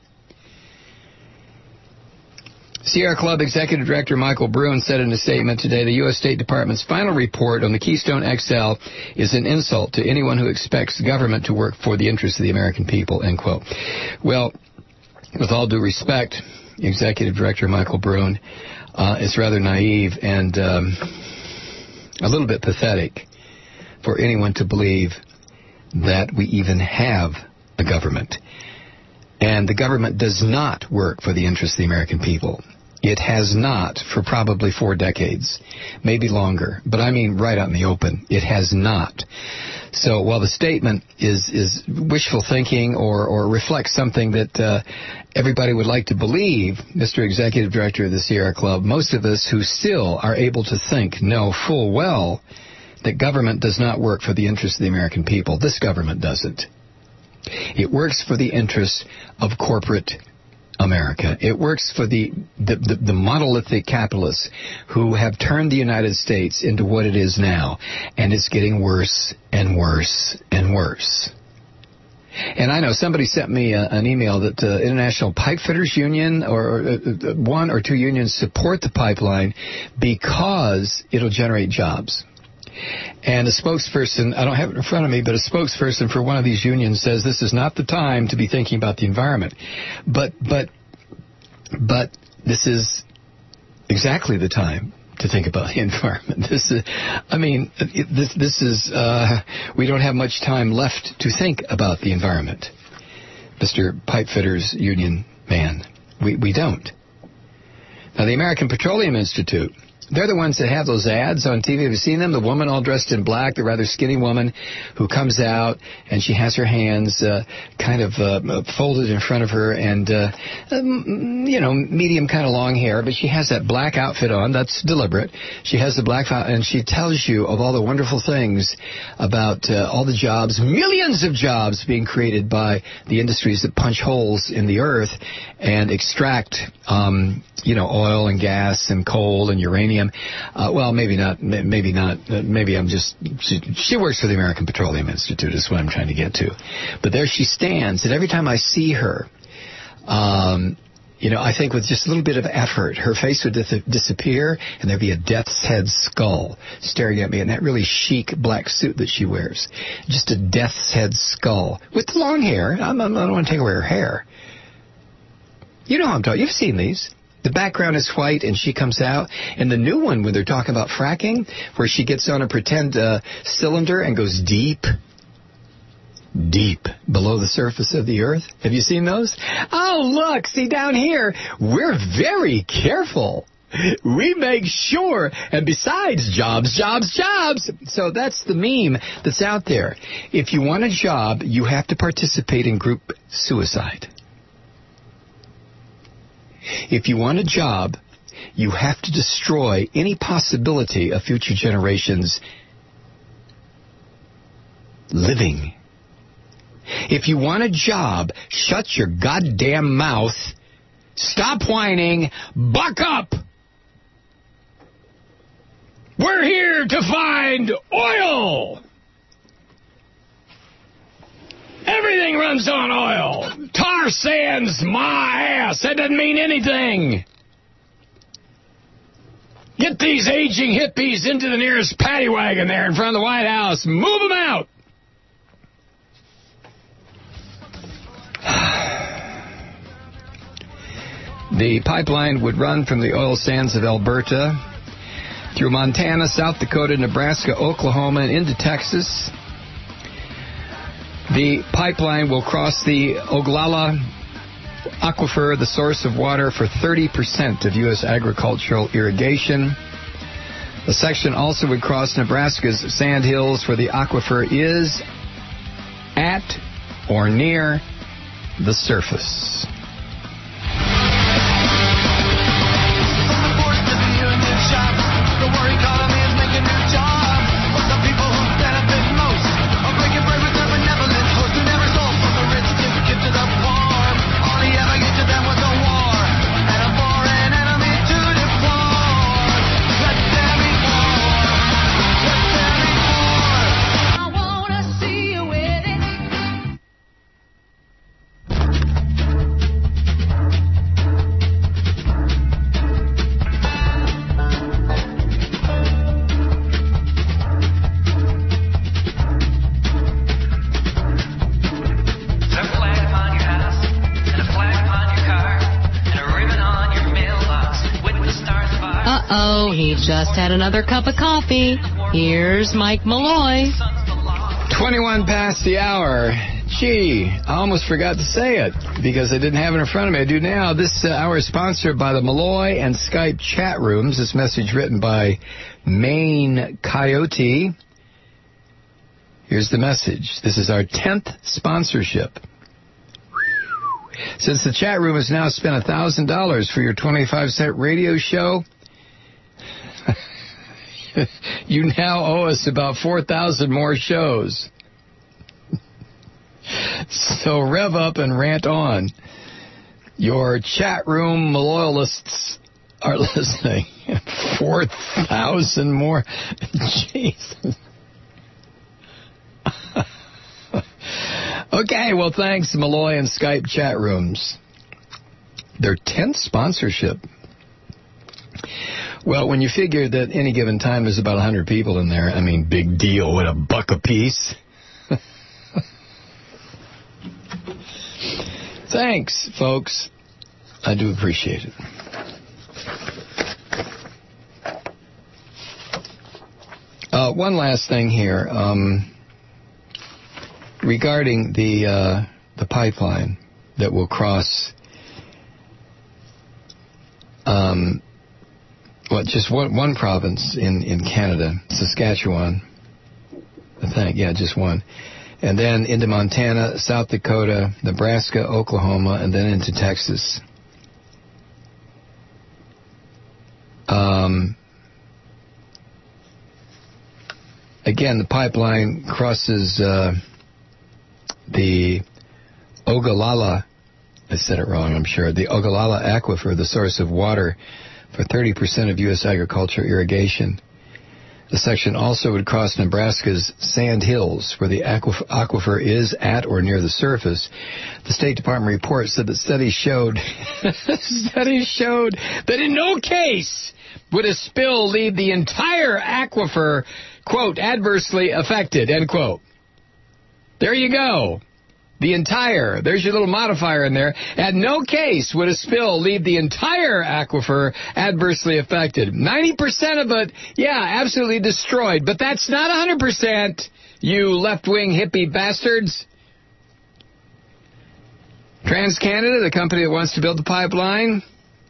[SPEAKER 1] Sierra Club Executive Director Michael Brune said in a statement today the U S State Department's final report on the Keystone X L is an insult to anyone who expects government to work for the interests of the American people, end quote. Well, with all due respect, Executive Director Michael Brune, uh, it's rather naive and um, a little bit pathetic for anyone to believe that we even have a government. And the government does not work for the interests of the American people. It has not for probably four decades, maybe longer. But I mean right out in the open, it has not. So while the statement is, is wishful thinking or, or reflects something that uh, everybody would like to believe, Mister Executive Director of the Sierra Club, most of us who still are able to think know full well that government does not work for the interests of the American people. This government doesn't. It works for the interests of corporate America. It works for the, the, the, the monolithic capitalists who have turned the United States into what it is now. And it's getting worse and worse and worse. And I know somebody sent me a, an email that the uh, International Pipefitters Union or uh, one or two unions support the pipeline because it'll generate jobs. And a spokesperson, I don't have it in front of me, but a spokesperson for one of these unions says this is not the time to be thinking about the environment. But, but, but this is exactly the time to think about the environment. This is, I mean, this, this is, uh, we don't have much time left to think about the environment. Mister Pipefitters Union man, we, we don't. Now, the American Petroleum Institute They're the ones that have those ads on T V. Have you seen them? The woman all dressed in black, the rather skinny woman who comes out and she has her hands uh, kind of uh, folded in front of her and, uh, um, you know, medium kind of long hair, but she has that black outfit on. That's deliberate. She has the black outfit and she tells you of all the wonderful things about uh, all the jobs, millions of jobs being created by the industries that punch holes in the earth and extract, um, you know, oil and gas and coal and uranium. Uh, well, maybe not. Maybe not. Uh, maybe I'm just. She, she works for the American Petroleum Institute. Is what I'm trying to get to. But there she stands, and every time I see her, um, you know, I think with just a little bit of effort, her face would dis- disappear, and there'd be a death's head skull staring at me in that really chic black suit that she wears. Just a death's head skull with long hair. I'm, I'm, I don't want to take away her hair. You know how I'm talking. You've seen these. The background is white, and she comes out. And the new one, when they're talking about fracking, where she gets on a pretend uh, cylinder and goes deep, deep below the surface of the earth. Have you seen those? Oh, look, see down here, we're very careful. We make sure, and besides, jobs, jobs, jobs. So that's the meme that's out there. If you want a job, you have to participate in group suicide. If you want a job, you have to destroy any possibility of future generations living. If you want a job, shut your goddamn mouth, stop whining, buck up. We're here to find oil. Everything runs on oil. Tar sands my ass. That doesn't mean anything. Get these aging hippies into the nearest paddy wagon there in front of the White House. Move them out. The pipeline would run from the oil sands of Alberta through Montana, South Dakota, Nebraska, Oklahoma, and into Texas. The pipeline will cross the Oglala Aquifer, the source of water for thirty percent of U S agricultural irrigation. The section also would cross Nebraska's sand hills, where the aquifer is at or near the surface.
[SPEAKER 2] Just had another cup of coffee. Here's Mike Malloy.
[SPEAKER 1] twenty-one past the hour. Gee, I almost forgot to say it because I didn't have it in front of me. I do now. This uh, hour is sponsored by the Malloy and Skype chat rooms. This message written by Maine Coyote. Here's the message. This is our tenth sponsorship. Since the chat room has now spent one thousand dollars for your twenty-five cent radio show, you now owe us about four thousand more shows. So rev up and rant on. Your chat room loyalists are listening. four thousand more. Jesus. Okay, well, thanks, Malloy and Skype chat rooms. Their tenth sponsorship. Well, when you figure that any given time there's about one hundred people in there, I mean, big deal. What, a buck a piece? Thanks, folks. I do appreciate it. Uh, one last thing here. Um, regarding the uh, the pipeline that will cross... Um, what, just one, one province in, in Canada, Saskatchewan, I think, yeah, just one. And then into Montana, South Dakota, Nebraska, Oklahoma, and then into Texas. Um, again, the pipeline crosses uh, the Ogallala, I said it wrong, I'm sure, the Ogallala Aquifer, the source of water for thirty percent of U S agriculture irrigation. The section also would cross Nebraska's Sand Hills, where the aquif- aquifer is at or near the surface. The State Department report said that studies showed studies showed that in no case would a spill leave the entire aquifer, quote, adversely affected, end quote. There you go. The entire, there's your little modifier in there. At no case would a spill leave the entire aquifer adversely affected. ninety percent of it, yeah, absolutely destroyed. But that's not one hundred percent, you left-wing hippie bastards. TransCanada, the company that wants to build the pipeline,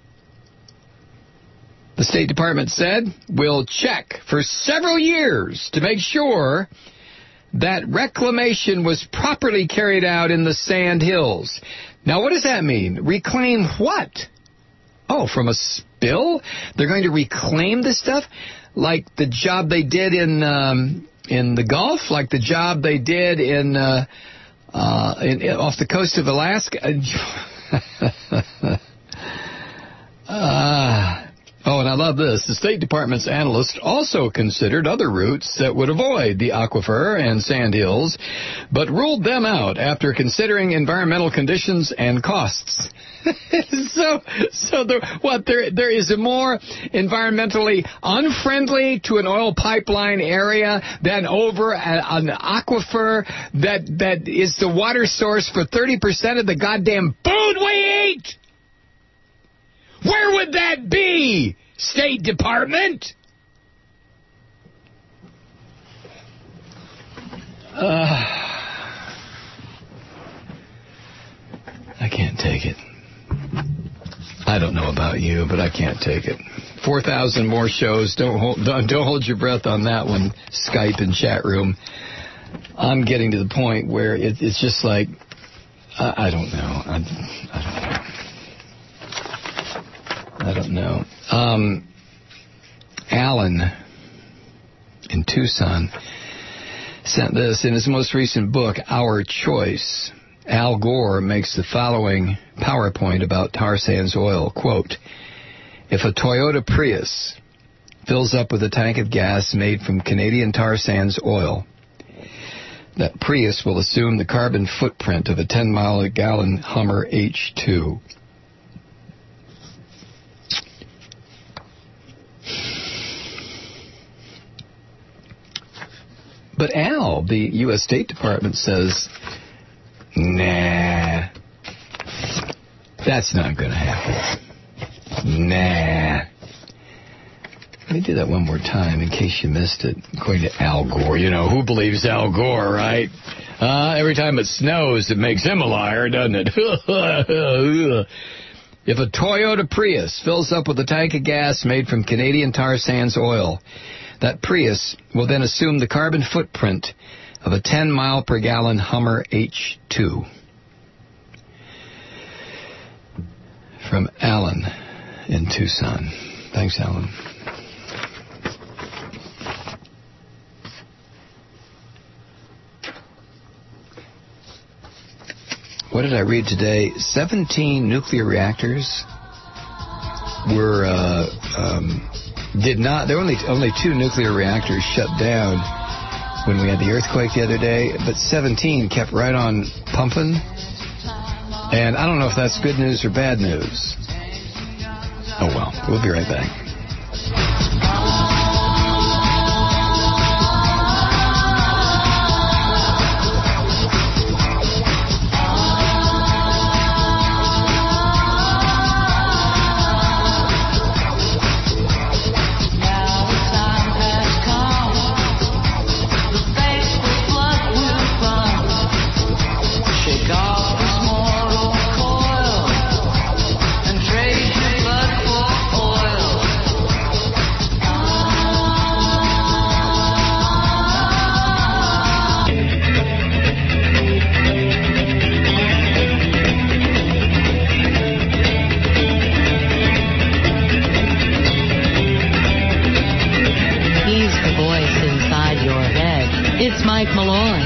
[SPEAKER 1] the State Department said, will check for several years to make sure that reclamation was properly carried out in the Sand Hills. Now, what does that mean? Reclaim what? Oh, from a spill? They're going to reclaim this stuff? Like the job they did in um, in the Gulf? Like the job they did in, uh, uh, in, in off the coast of Alaska? uh, Oh, and I love this. The State Department's analysts also considered other routes that would avoid the aquifer and sand hills, but ruled them out after considering environmental conditions and costs. so, so there, what? There, there is a more environmentally unfriendly to an oil pipeline area than over a, an aquifer that that is the water source for thirty percent of the goddamn food we eat. Where would that be, State Department? Uh, I can't take it. I don't know about you, but I can't take it. four thousand more shows. Don't hold, don't, don't hold your breath on that one, Skype and chat room. I'm getting to the point where it, it's just like, I, I don't know. I, I don't know. I don't know. Um, Alan in Tucson sent this in his most recent book, Our Choice. Al Gore makes the following PowerPoint about tar sands oil. Quote, if a Toyota Prius fills up with a tank of gas made from Canadian tar sands oil, that Prius will assume the carbon footprint of a ten mile a gallon Hummer H two. But Al, the U S State Department, says, nah, that's not going to happen. Nah. Let me do that one more time in case you missed it. According to Al Gore. You know, who believes Al Gore, right? Uh, every time it snows, it makes him a liar, doesn't it? If a Toyota Prius fills up with a tank of gas made from Canadian tar sands oil, that Prius will then assume the carbon footprint of a ten mile per gallon Hummer H two. From Alan in Tucson. Thanks, Alan. What did I read today? seventeen nuclear reactors were uh, um, did not. There were only only two nuclear reactors shut down when we had the earthquake the other day, but seventeen kept right on pumping. And I don't know if that's good news or bad news. Oh well, we'll be right back.
[SPEAKER 5] Oil and trade your blood for oil.
[SPEAKER 2] Malloy.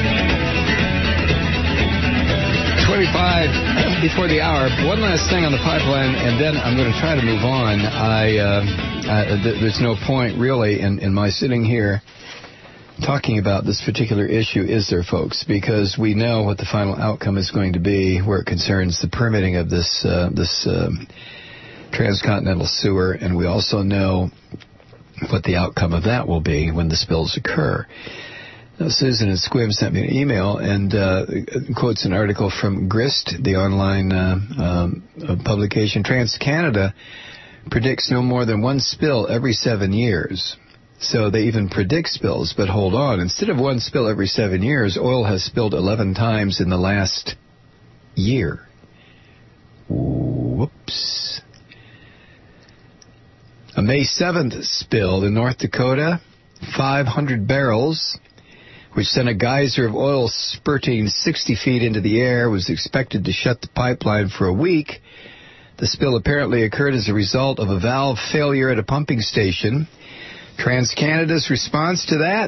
[SPEAKER 1] twenty-five before the hour. One last thing on the pipeline, and then I'm going to try to move on. I, uh, I th- there's no point really in, in my sitting here talking about this particular issue, is there, folks? Because we know what the final outcome is going to be where it concerns the permitting of this uh, this um, transcontinental sewer, and we also know what the outcome of that will be when the spills occur. Now, Susan and Squim sent me an email and uh, quotes an article from Grist, the online uh, um, publication. TransCanada predicts no more than one spill every seven years. So they even predict spills, but hold on. Instead of one spill every seven years, oil has spilled eleven times in the last year. Whoops. A May seventh spill in North Dakota, five hundred barrels, which sent a geyser of oil spurting sixty feet into the air, was expected to shut the pipeline for a week. The spill apparently occurred as a result of a valve failure at a pumping station. TransCanada's response to that?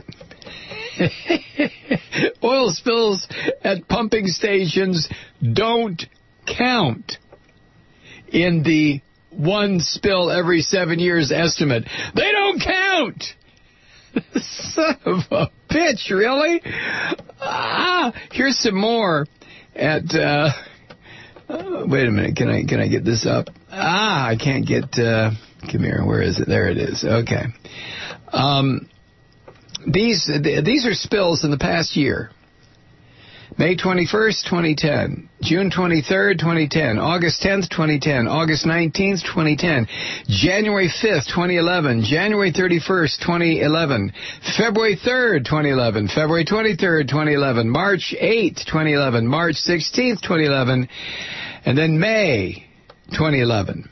[SPEAKER 1] Oil spills at pumping stations don't count in the one spill every seven years estimate. They don't count! Son of a bitch, really? Ah, here's some more at, uh, uh, wait a minute, can I, can I get this up? Ah, I can't get, uh, come here, where is it? There it is, okay. Um, these, these are spills in the past year. May twenty-first, twenty ten, June twenty-third, twenty ten, August tenth, twenty ten, August nineteenth, twenty ten, January fifth, twenty eleven, January thirty-first, twenty eleven, February third, twenty eleven, February twenty-third, twenty eleven, March eighth, twenty eleven, March sixteenth, twenty eleven, and then May twenty eleven.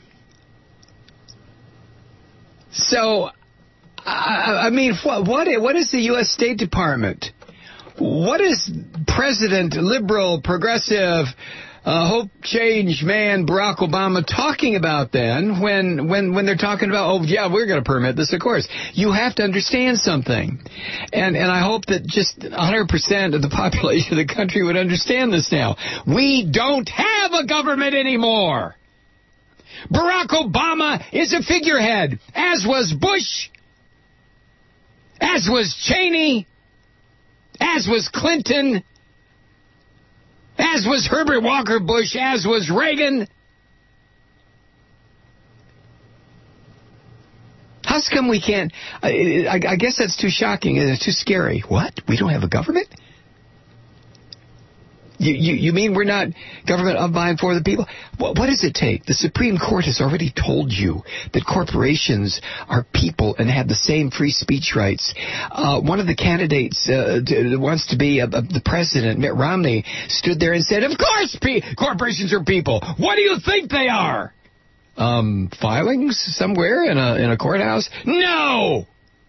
[SPEAKER 1] So, I, I mean, what, what what is the U S State Department? What is President, liberal, progressive, uh, hope change man Barack Obama talking about then when, when, when they're talking about, oh, yeah, we're going to permit this, of course. You have to understand something. And, and I hope that just one hundred percent of the population of the country would understand this now. We don't have a government anymore. Barack Obama is a figurehead, as was Bush, as was Cheney, as was Clinton, as was Herbert Walker Bush, as was Reagan. How come we can't? I, I, I guess that's too shocking. It's too scary. What? We don't have a government? You, you, you mean we're not government of, by, and for the people? What, what does it take? The Supreme Court has already told you that corporations are people and have the same free speech rights. Uh, one of the candidates uh, to, wants to be a, a, the president, Mitt Romney, stood there and said, of course pe- corporations are people. What do you think they are? Um, filings somewhere in a, in a courthouse? No!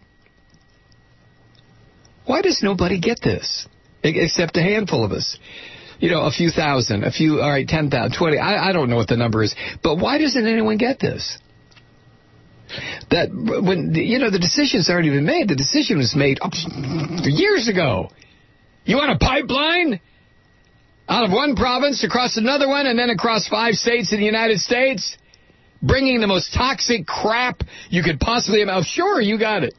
[SPEAKER 1] Why does nobody get this? Except a handful of us. You know, a few thousand, a few, all right, ten thousand, twenty, I, I don't know what the number is. But why doesn't anyone get this? That when, you know, the decision's already been made. The decision was made years ago. You want a pipeline out of one province across another one and then across five states in the United States? Bringing the most toxic crap you could possibly have. Sure, you got it.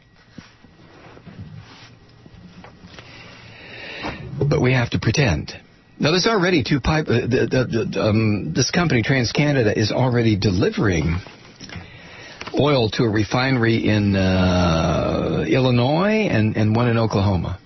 [SPEAKER 1] But we have to pretend. Now, there's already two pipe. Uh, the, the, the, um, this company, TransCanada, is already delivering oil to a refinery in uh, Illinois and, and one in Oklahoma.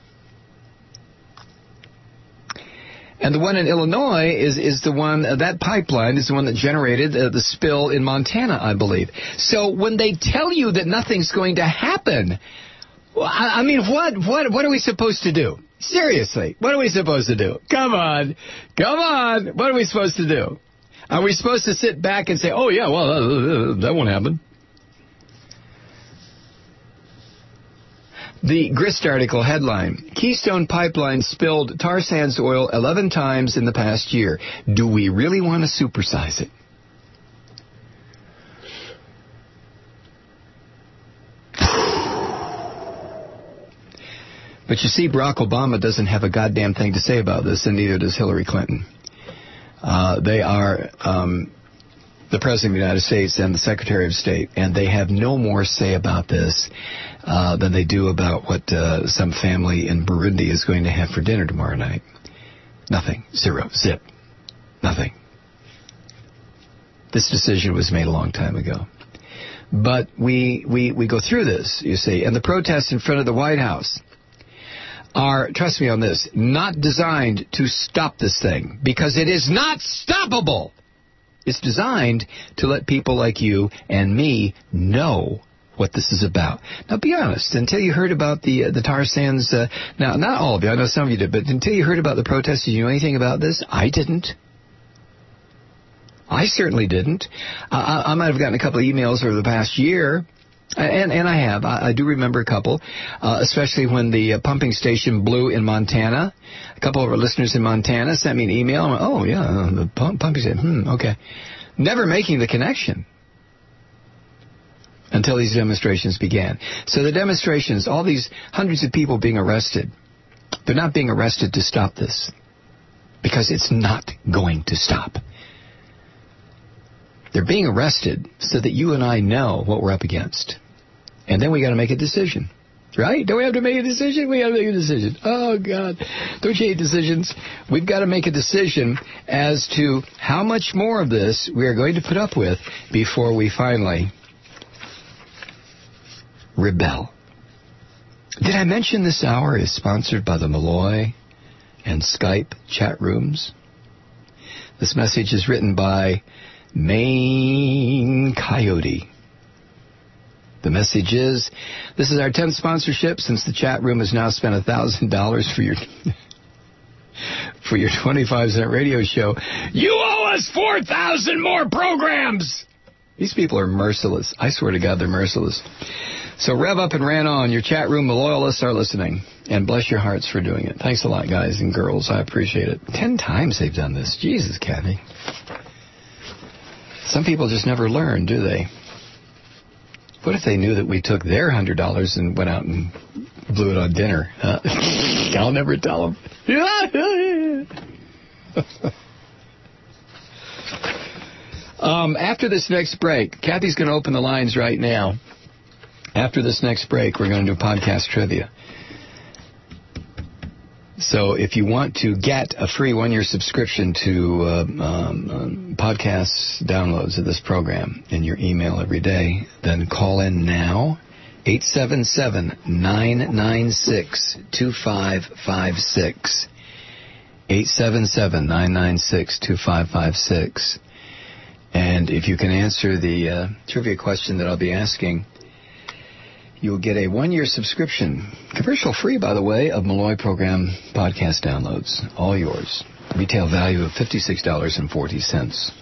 [SPEAKER 1] And the one in Illinois is, is the one, uh, that pipeline is the one that generated uh, the spill in Montana, I believe. So when they tell you that nothing's going to happen, well, I, I mean, what, what, what are we supposed to do? Seriously, what are we supposed to do? Come on. Come on. What are we supposed to do? Are we supposed to sit back and say, oh, yeah, well, uh, that won't happen? The Grist article headline, Keystone Pipeline spilled tar sands oil eleven times in the past year. Do we really want to supersize it? But you see, Barack Obama doesn't have a goddamn thing to say about this, and neither does Hillary Clinton. Uh, they are um, the President of the United States and the Secretary of State, and they have no more say about this uh, than they do about what uh, some family in Burundi is going to have for dinner tomorrow night. Nothing. Zero. Zip. Nothing. This decision was made a long time ago. But we, we, we go through this, you see, and the protests in front of the White House are, trust me on this, not designed to stop this thing, because it is not stoppable. It's designed to let people like you and me know what this is about. Now, be honest, until you heard about the uh, the tar sands, uh, now, not all of you, I know some of you did, but until you heard about the protests, did you know anything about this? I didn't. I certainly didn't. Uh, I, I might have gotten a couple of emails over the past year, and, and I have. I, I do remember a couple, uh, especially when the uh, pumping station blew in Montana. A couple of our listeners in Montana sent me an email. I went, oh, yeah, the pump, pumping station, hmm, okay. Never making the connection until these demonstrations began. So the demonstrations, all these hundreds of people being arrested, they're not being arrested to stop this, because it's not going to stop. They're being arrested so that you and I know what we're up against. And then we got to make a decision. Right? Don't we have to make a decision? We got to make a decision. Oh, God. Don't you hate decisions? We've got to make a decision as to how much more of this we are going to put up with before we finally rebel. Did I mention this hour is sponsored by the Malloy and Skype chat rooms? This message is written by Maine Coyote. The message is, this is our tenth sponsorship since the chat room has now spent one thousand dollars for your for your twenty-five cent radio show. You owe us four thousand more programs! These people are merciless. I swear to God, they're merciless. So rev up and ran on. Your chat room, the loyalists are listening. And bless your hearts for doing it. Thanks a lot, guys and girls. I appreciate it. Ten times they've done this. Jesus, Kathy. Some people just never learn, do they? What if they knew that we took their one hundred dollars and went out and blew it on dinner? Huh? I'll never tell them. um, after this next break, Kathy's going to open the lines right now. After this next break, we're going to do podcast trivia. So if you want to get a free one-year subscription to uh, um, um, podcast downloads of this program in your email every day, then call in now, eight seven seven, nine nine six, two five five six, eight seven seven, nine nine six, two five five six. And if you can answer the uh, trivia question that I'll be asking, you'll get a one-year subscription, commercial-free, by the way, of Malloy Program podcast downloads. All yours. Retail value of fifty-six dollars and forty cents.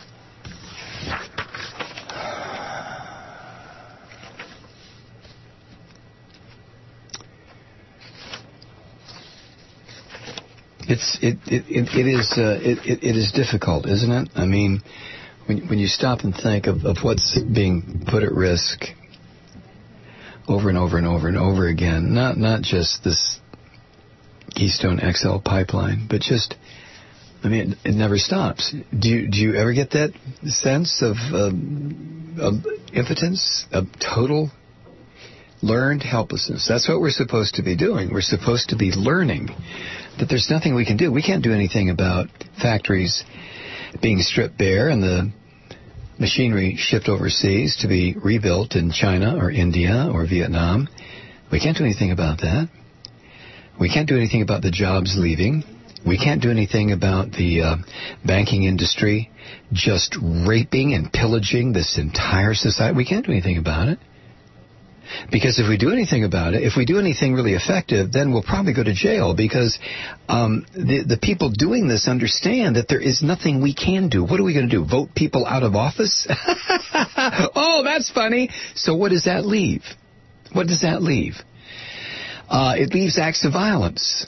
[SPEAKER 1] It's it it it, it is uh, it, it it is difficult, isn't it? I mean, when when you stop and think of, of what's being put at risk over and over and over and over again, not not just this Keystone X L pipeline, but just, I mean, it, it never stops. Do you, do you ever get that sense of, um, of impotence, of total learned helplessness? That's what we're supposed to be doing. We're supposed to be learning that there's nothing we can do. We can't do anything about factories being stripped bare and the machinery shipped overseas to be rebuilt in China or India or Vietnam. We can't do anything about that. We can't do anything about the jobs leaving. We can't do anything about the uh, banking industry just raping and pillaging this entire society. We can't do anything about it. Because if we do anything about it, if we do anything really effective, then we'll probably go to jail, because um, the, the people doing this understand that there is nothing we can do. What are we going to do? Vote people out of office? Oh, that's funny. So what does that leave? What does that leave? Uh, it leaves acts of violence.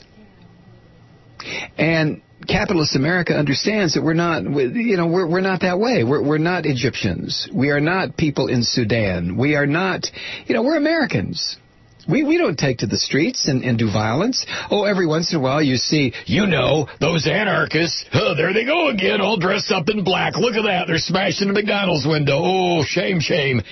[SPEAKER 1] And capitalist America understands that we're not, you know, we're, we're not that way. We're, we're not Egyptians. We are not people in Sudan. We are not, you know, we're Americans. We we don't take to the streets and, and do violence. Oh, every once in a while you see, you know, those anarchists. Oh, there they go again, all dressed up in black. Look at that. They're smashing the McDonald's window. Oh, shame, shame.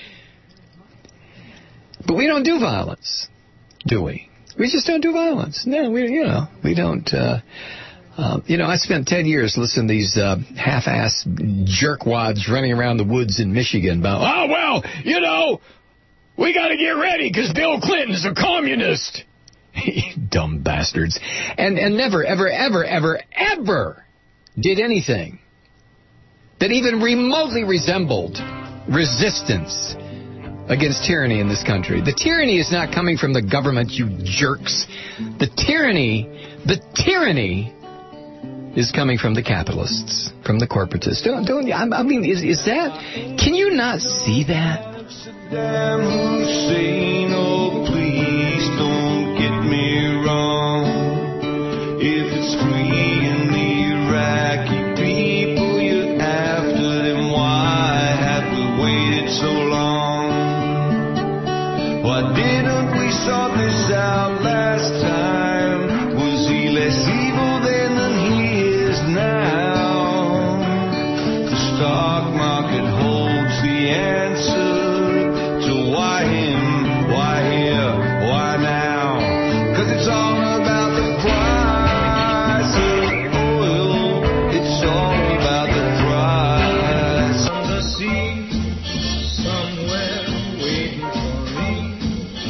[SPEAKER 1] But we don't do violence, do we? We just don't do violence. No, we, you know, we don't. Uh, uh, you know, I spent ten years listening to these uh, half-ass jerkwads running around the woods in Michigan about, oh, well, you know, we got to get ready because Bill Clinton's a communist. Dumb bastards. And and never, ever, ever, ever, ever did anything that even remotely resembled resistance against tyranny in this country. The tyranny is not coming from the government, you jerks. The tyranny, the tyranny is coming from the capitalists, from the corporatists. Don't, don't, I mean, is, is that, can you not see that?
[SPEAKER 5] Saddam Hussein, oh please don't get me wrong. If it's free in the Iraqi people you're after, then why have we waited so long? Why didn't we sort this out last time? Was he less evil then than he is now? The stock market holds the answer. Why him? Why here? Why now? 'Cause it's all about the price of oil. It's all about the price. On the sea, somewhere waiting for me.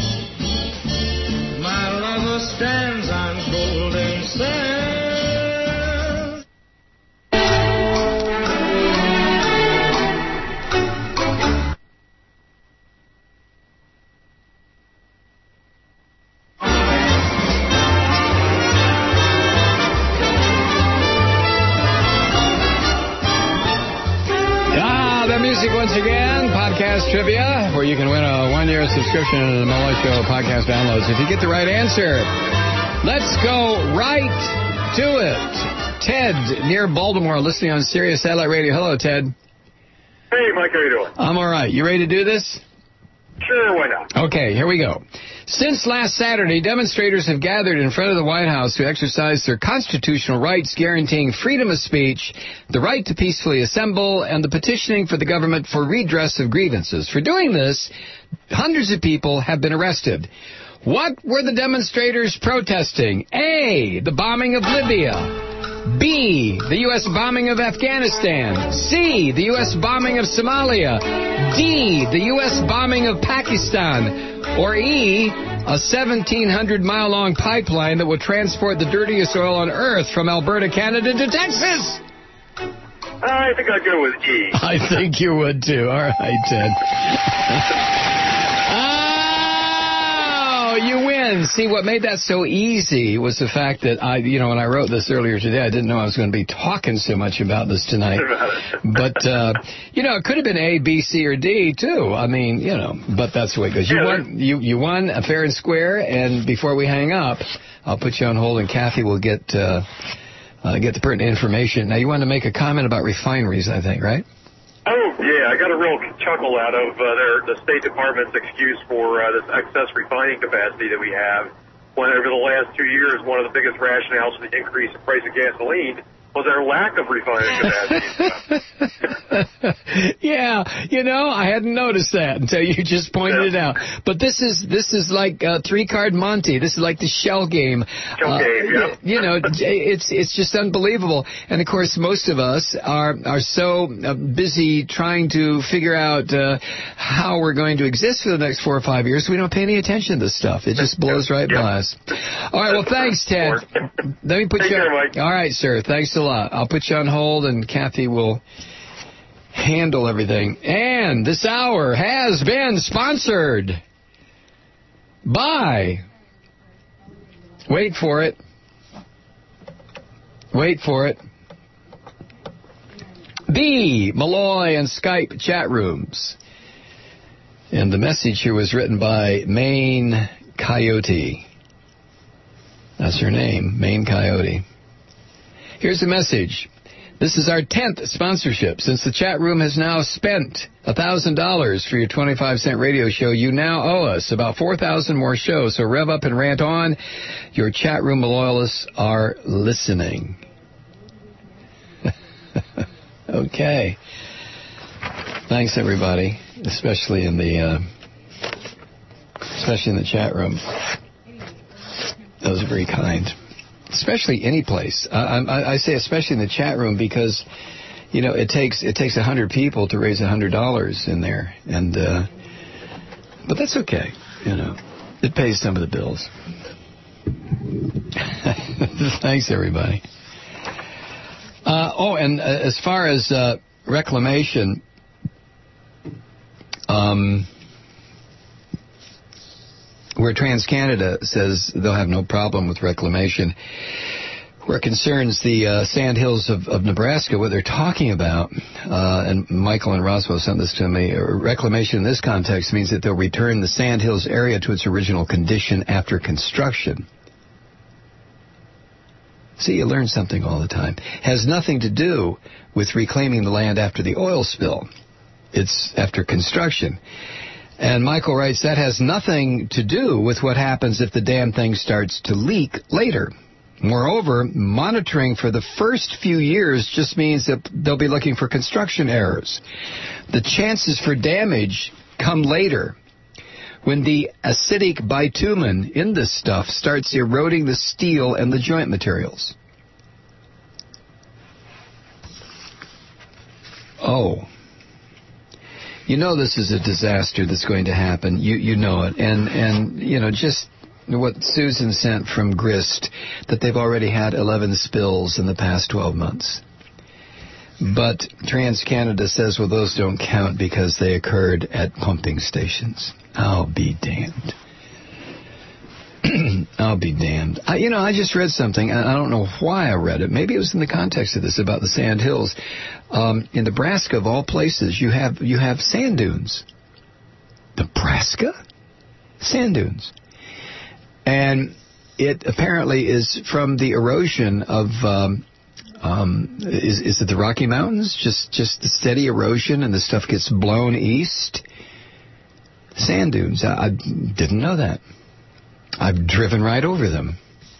[SPEAKER 5] My lover stands on golden sand.
[SPEAKER 1] Music once again, podcast trivia, where you can win a one-year subscription to the Mully Show podcast downloads if you get the right answer. Let's go right to it. Ted, near Baltimore, listening on Sirius Satellite Radio. Hello, Ted.
[SPEAKER 6] Hey, Mike, how you doing?
[SPEAKER 1] I'm all right. You ready to do this?
[SPEAKER 6] Sure, why not?
[SPEAKER 1] Okay, here we go. Since last Saturday, demonstrators have gathered in front of the White House to exercise their constitutional rights guaranteeing freedom of speech, the right to peacefully assemble, and the petitioning for the government for redress of grievances. For doing this, hundreds of people have been arrested. What were the demonstrators protesting? A, the bombing of Libya. B, the U S bombing of Afghanistan. C, the U S bombing of Somalia. D, the U S bombing of Pakistan. Or E, a seventeen hundred mile long pipeline that will transport the dirtiest oil on Earth from Alberta, Canada to Texas.
[SPEAKER 6] I think I'd go with E.
[SPEAKER 1] I think you would too. All right, Ted. Oh, you win. See, what made that so easy was the fact that I, you know, when I wrote this earlier today, I didn't know I was going to be talking so much about this tonight. But, uh, you know, it could have been A, B, C, or D, too. I mean, you know, but that's the way it goes. You
[SPEAKER 6] yeah,
[SPEAKER 1] won, you, you won a fair and square, and before we hang up, I'll put you on hold, and Kathy will get, uh, uh, get the pertinent information. Now, you wanted to make a comment about refineries, I think, right?
[SPEAKER 6] Oh, yeah, I got a real chuckle out of uh, their, the State Department's excuse for uh, this excess refining capacity that we have, when over the last two years, one of the biggest rationales for the increase in price of gasoline was our lack of refining capacity.
[SPEAKER 1] Yeah, you know, I hadn't noticed that until you just pointed
[SPEAKER 6] yeah.
[SPEAKER 1] it out. But this is this is like uh, three-card Monte. This is like the shell game.
[SPEAKER 6] Shell
[SPEAKER 1] uh,
[SPEAKER 6] game, yeah.
[SPEAKER 1] You know, it's it's just unbelievable. And of course, most of us are are so uh, busy trying to figure out uh, how we're going to exist for the next four or five years, we don't pay any attention to this stuff. It just blows right
[SPEAKER 6] yeah.
[SPEAKER 1] by us. All right, well, thanks, Ted. Let me put
[SPEAKER 6] Take
[SPEAKER 1] you.
[SPEAKER 6] care, Mike.
[SPEAKER 1] All right, sir. Thanks a lot. I'll put you on hold, and Kathy will handle everything. And this hour has been sponsored by, wait for it, wait for it, the Malloy and Skype chat rooms. And the message here was written by Maine Coyote. That's her name, Maine Coyote. Here's the message. This is our tenth sponsorship. Since the chat room has now spent one thousand dollars for your twenty-five cent radio show, you now owe us about four thousand more shows. So rev up and rant on. Your chat room loyalists are listening. Okay. Thanks, everybody, especially in the uh, especially in the chat room. That was very kind. Especially any place. I, I, I say especially in the chat room because, you know, it takes it takes a hundred people to raise a hundred dollars in there, and uh, but that's okay. You know, it pays some of the bills. Thanks, everybody. Uh, oh, and uh, as far as uh, reclamation, um, where TransCanada says they'll have no problem with reclamation, where it concerns the uh, sand hills of, of Nebraska, what they're talking about, uh, and Michael and Roswell sent this to me, reclamation in this context means that they'll return the sand hills area to its original condition after construction. See, you learn something all the time. Has nothing to do with reclaiming the land after the oil spill. It's after construction. And Michael writes, that has nothing to do with what happens if the damn thing starts to leak later. Moreover, monitoring for the first few years just means that they'll be looking for construction errors. The chances for damage come later, when the acidic bitumen in this stuff starts eroding the steel and the joint materials. Oh. You know this is a disaster that's going to happen. You you know it. And, and you know, just what Susan sent from Grist, that they've already had eleven spills in the past twelve months. But TransCanada says, well, those don't count because they occurred at pumping stations. I'll be damned. I'll be damned. I, you know, I just read something. I don't know why I read it. Maybe it was in the context of this about the sand hills. Um, in Nebraska, of all places, you have you have sand dunes. Nebraska? Sand dunes. And it apparently is from the erosion of... Um, Um, is, is it the Rocky Mountains? Just just the steady erosion and the stuff gets blown east? Sand dunes. I, I didn't know that. I've driven right over them.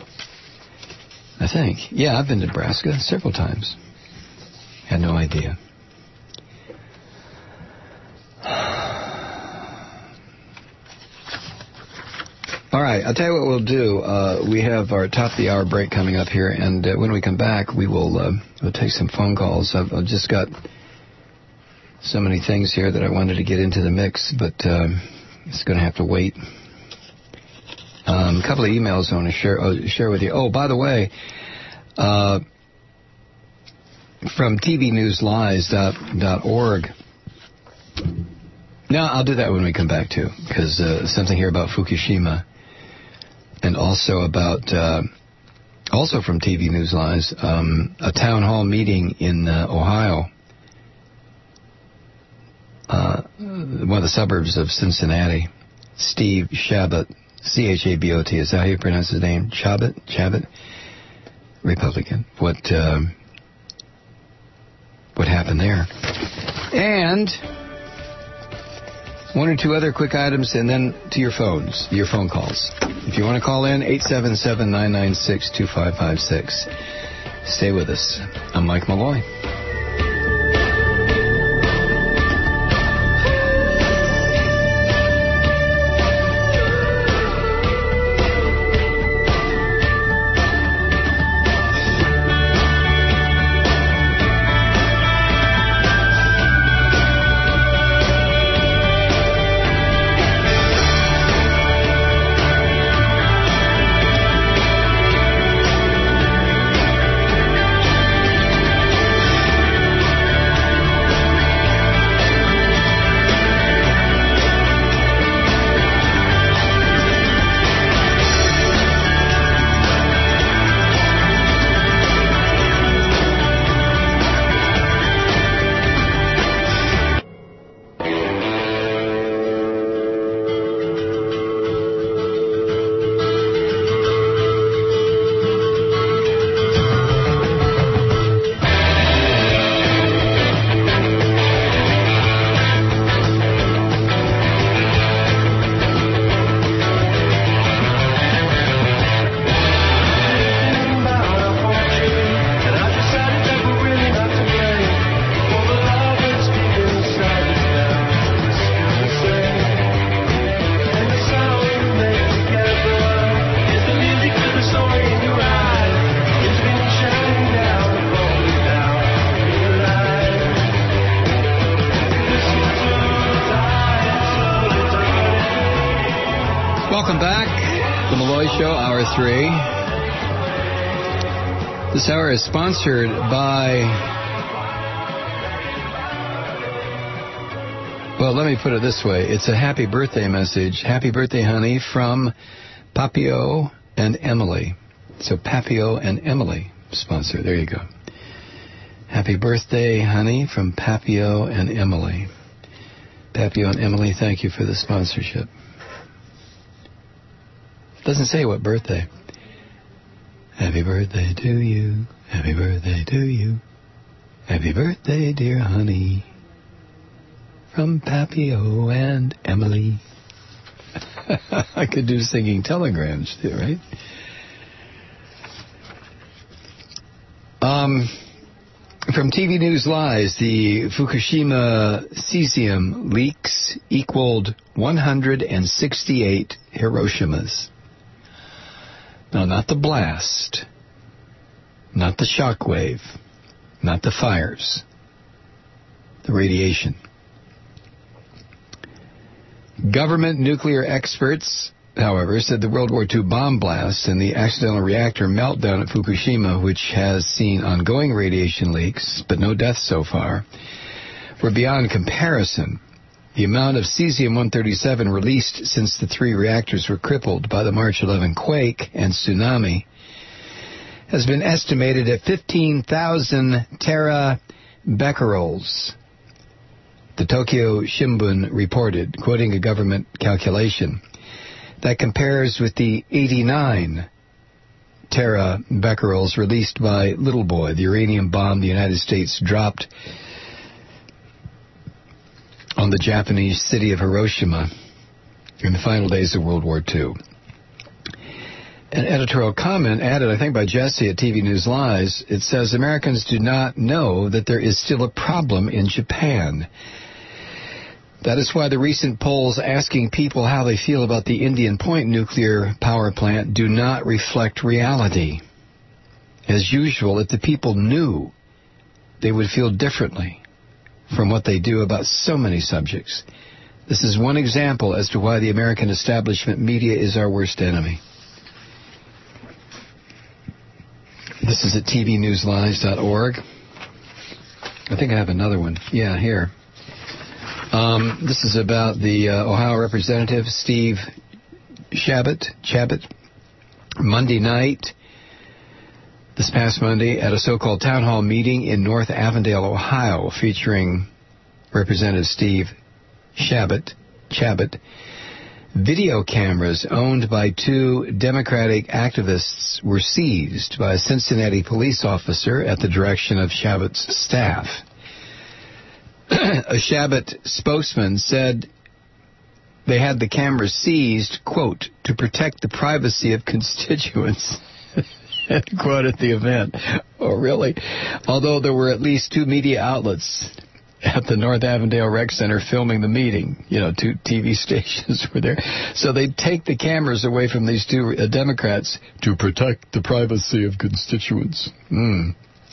[SPEAKER 1] I think. Yeah, I've been to Nebraska several times. Had no idea. All right, I'll tell you what we'll do. Uh, we have our top of the hour break coming up here, and uh, when we come back, we will uh, we'll take some phone calls. I've, I've just got so many things here that I wanted to get into the mix, but uh, it's going to have to wait. Um, a couple of emails I want to share uh, share with you. Oh, by the way, uh, from T V News Lies dot org. No, I'll do that when we come back too, because uh, something here about Fukushima. And also about, uh, also from T V News Lies, um, a town hall meeting in uh, Ohio, uh, one of the suburbs of Cincinnati. Steve Chabot, C H A B O T, is that how you pronounce his name? Chabot? Chabot? Republican. What, uh, what happened there? And one or two other quick items, and then to your phones, your phone calls. If you want to call in, eight seven seven, nine nine six, two five five six. Stay with us. I'm Mike Malloy. three. This hour is sponsored by... Well, let me put it this way. It's a happy birthday message. Happy birthday, honey, from Papio and Emily. So Papio and Emily sponsor. There you go. Happy birthday, honey, from Papio and Emily. Papio and Emily, thank you for the sponsorship. It doesn't say what birthday. Happy birthday to you. Happy birthday to you. Happy birthday, dear honey. From Papio and Emily. I could do singing telegrams too, right? Um, from T V News Lies, the Fukushima cesium leaks equaled one hundred sixty-eight Hiroshimas. No, not the blast, not the shock wave, not the fires, the radiation. Government nuclear experts, however, said the World War Two bomb blast and the accidental reactor meltdown at Fukushima, which has seen ongoing radiation leaks, but no deaths so far, were beyond comparison. The amount of cesium one thirty-seven released since the three reactors were crippled by the March eleventh quake and tsunami has been estimated at fifteen thousand terabecquerels. The Tokyo Shimbun reported, quoting a government calculation, that compares with the eighty-nine terabecquerels released by Little Boy, the uranium bomb the United States dropped on the Japanese city of Hiroshima in the final days of World War Two. An editorial comment added, I think, by Jesse at T V News Lies, it says, Americans do not know that there is still a problem in Japan. That is why the recent polls asking people how they feel about the Indian Point nuclear power plant do not reflect reality. As usual, if the people knew, they would feel differently from what they do about so many subjects. This is one example as to why the American establishment media is our worst enemy. This is at T V news lies dot org. I think I have another one. Yeah, here. Um, this is about the uh, Ohio Representative Steve Chabot, Chabot. Monday night, this past Monday, at a so-called town hall meeting in North Avondale, Ohio, featuring Representative Steve Chabot, Chabot. Video cameras owned by two Democratic activists were seized by a Cincinnati police officer at the direction of Chabot's staff. A Chabot spokesman said they had the cameras seized, quote, to protect the privacy of constituents, quote, at the event. Oh, really? Although there were at least two media outlets at the North Avondale Rec Center filming the meeting. You know, two T V stations were there. So they'd take the cameras away from these two uh, Democrats to protect the privacy of constituents. Hmm.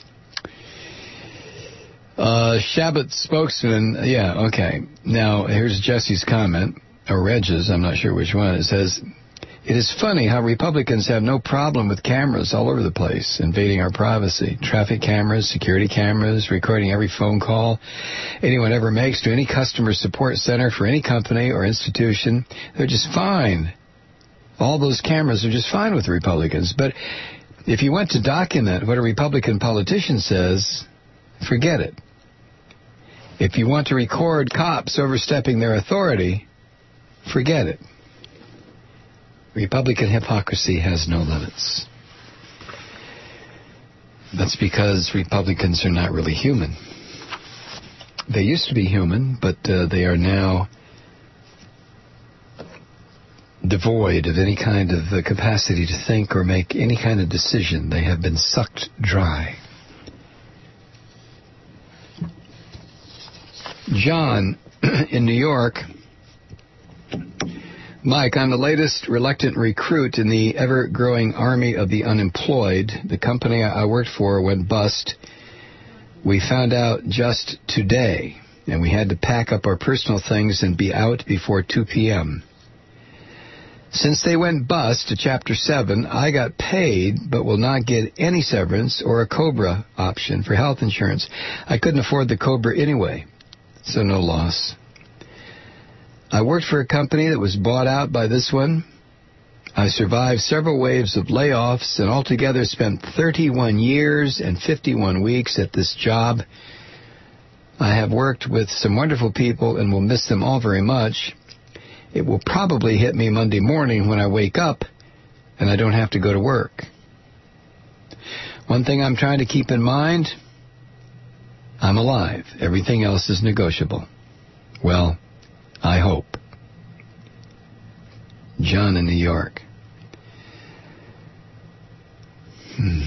[SPEAKER 1] Uh, Chabot spokesman, yeah, okay. Now, here's Jesse's comment, or Reg's, I'm not sure which one. It says, it is funny how Republicans have no problem with cameras all over the place, invading our privacy. Traffic cameras, security cameras, recording every phone call anyone ever makes to any customer support center for any company or institution. They're just fine. All those cameras are just fine with Republicans. But if you went to document what a Republican politician says, forget it. If you want to record cops overstepping their authority, forget it. Republican hypocrisy has no limits. That's because Republicans are not really human. They used to be human, but uh, they are now devoid of any kind of uh, capacity to think or make any kind of decision. They have been sucked dry. John, in New York. Mike, I'm the latest reluctant recruit in the ever-growing army of the unemployed. The company I worked for went bust. We found out just today, and we had to pack up our personal things and be out before two p.m. Since they went bust to Chapter seven, I got paid but will not get any severance or a COBRA option for health insurance. I couldn't afford the COBRA anyway, so no loss. I worked for a company that was bought out by this one. I survived several waves of layoffs and altogether spent thirty-one years and fifty-one weeks at this job. I have worked with some wonderful people and will miss them all very much. It will probably hit me Monday morning when I wake up and I don't have to go to work. One thing I'm trying to keep in mind, I'm alive. Everything else is negotiable. Well, I hope. John in New York. Hmm.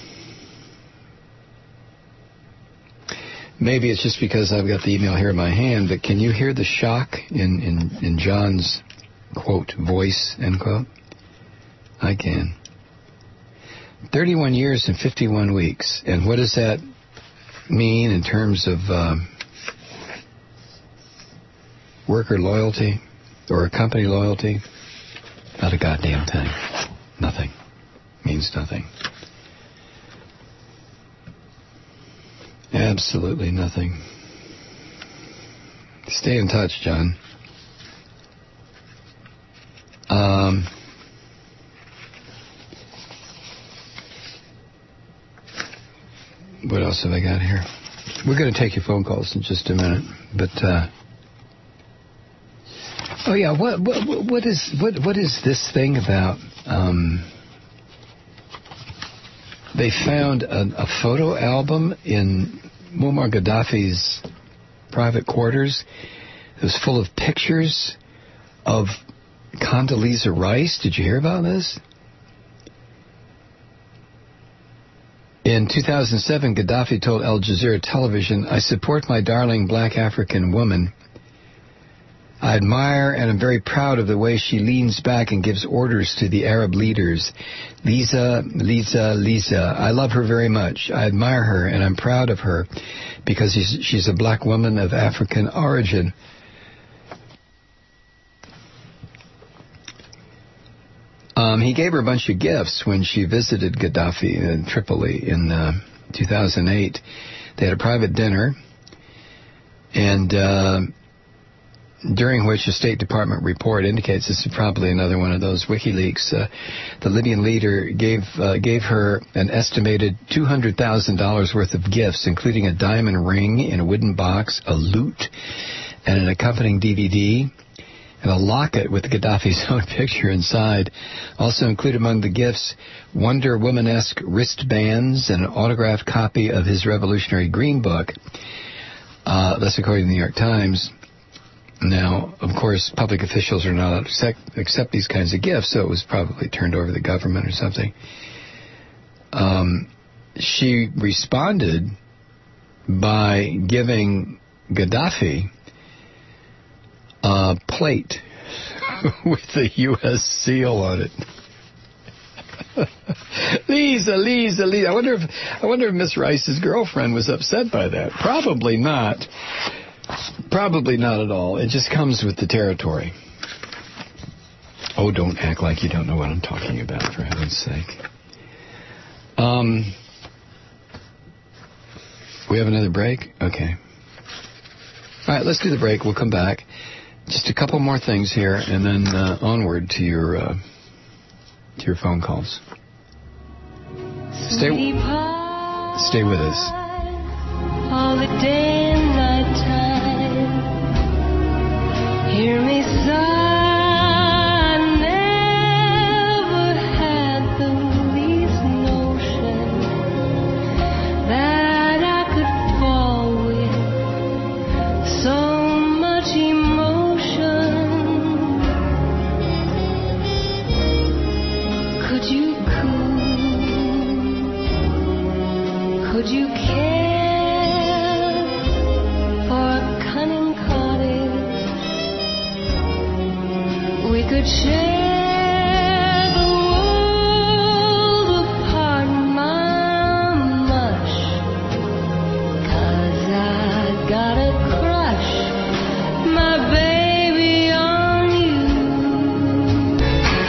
[SPEAKER 1] Maybe it's just because I've got the email here in my hand, but can you hear the shock in, in, in John's, quote, voice, end quote? I can. thirty-one years and fifty-one weeks. And what does that mean in terms of um, worker loyalty or company loyalty? Not a goddamn thing. Nothing. Means nothing. Absolutely nothing. Stay in touch, John. Um, what else have I got here? We're going to take your phone calls in just a minute, but uh, oh yeah, what what what is what what is this thing about? Um, They found a, a photo album in Muammar Gaddafi's private quarters. It was full of pictures of Condoleezza Rice. Did you hear about this? In two thousand seven, Gaddafi told Al Jazeera Television, "I support my darling black African woman. I admire and am very proud of the way she leans back and gives orders to the Arab leaders. Lisa, Lisa, Lisa. I love her very much. I admire her and I'm proud of her because she's, she's a black woman of African origin." Um, he gave her a bunch of gifts when she visited Gaddafi in Tripoli in uh, two thousand eight. They had a private dinner, and uh, during which a State Department report indicates this is probably another one of those WikiLeaks. Uh, the Libyan leader gave uh, gave her an estimated two hundred thousand dollars worth of gifts, including a diamond ring in a wooden box, a lute, and an accompanying D V D, and a locket with Gaddafi's own picture inside. Also included among the gifts Wonder Woman-esque wristbands and an autographed copy of his Revolutionary Green Book. Uh, that's according to the New York Times. Now, of course, public officials are not allowed to accept, accept these kinds of gifts, so it was probably turned over to the government or something. Um, she responded by giving Gaddafi a plate with the U S seal on it. Lisa, Lisa, Lisa. I wonder if I wonder if Miss Rice's girlfriend was upset by that. Probably not. Probably not at all. It just comes with the territory. Oh, don't act like you don't know what I'm talking about, for heaven's sake. Um, we have another break? Okay. All right, let's do the break. We'll come back. Just a couple more things here, and then uh, onward to your uh, to your phone calls. Stay, stay with us.
[SPEAKER 7] All the day and night time, hear me sigh. I never had the least notion that I could fall with so much emotion. Could you cool? Could you care? We could share the world apart, my much, 'cause I got a crush, my baby, on you.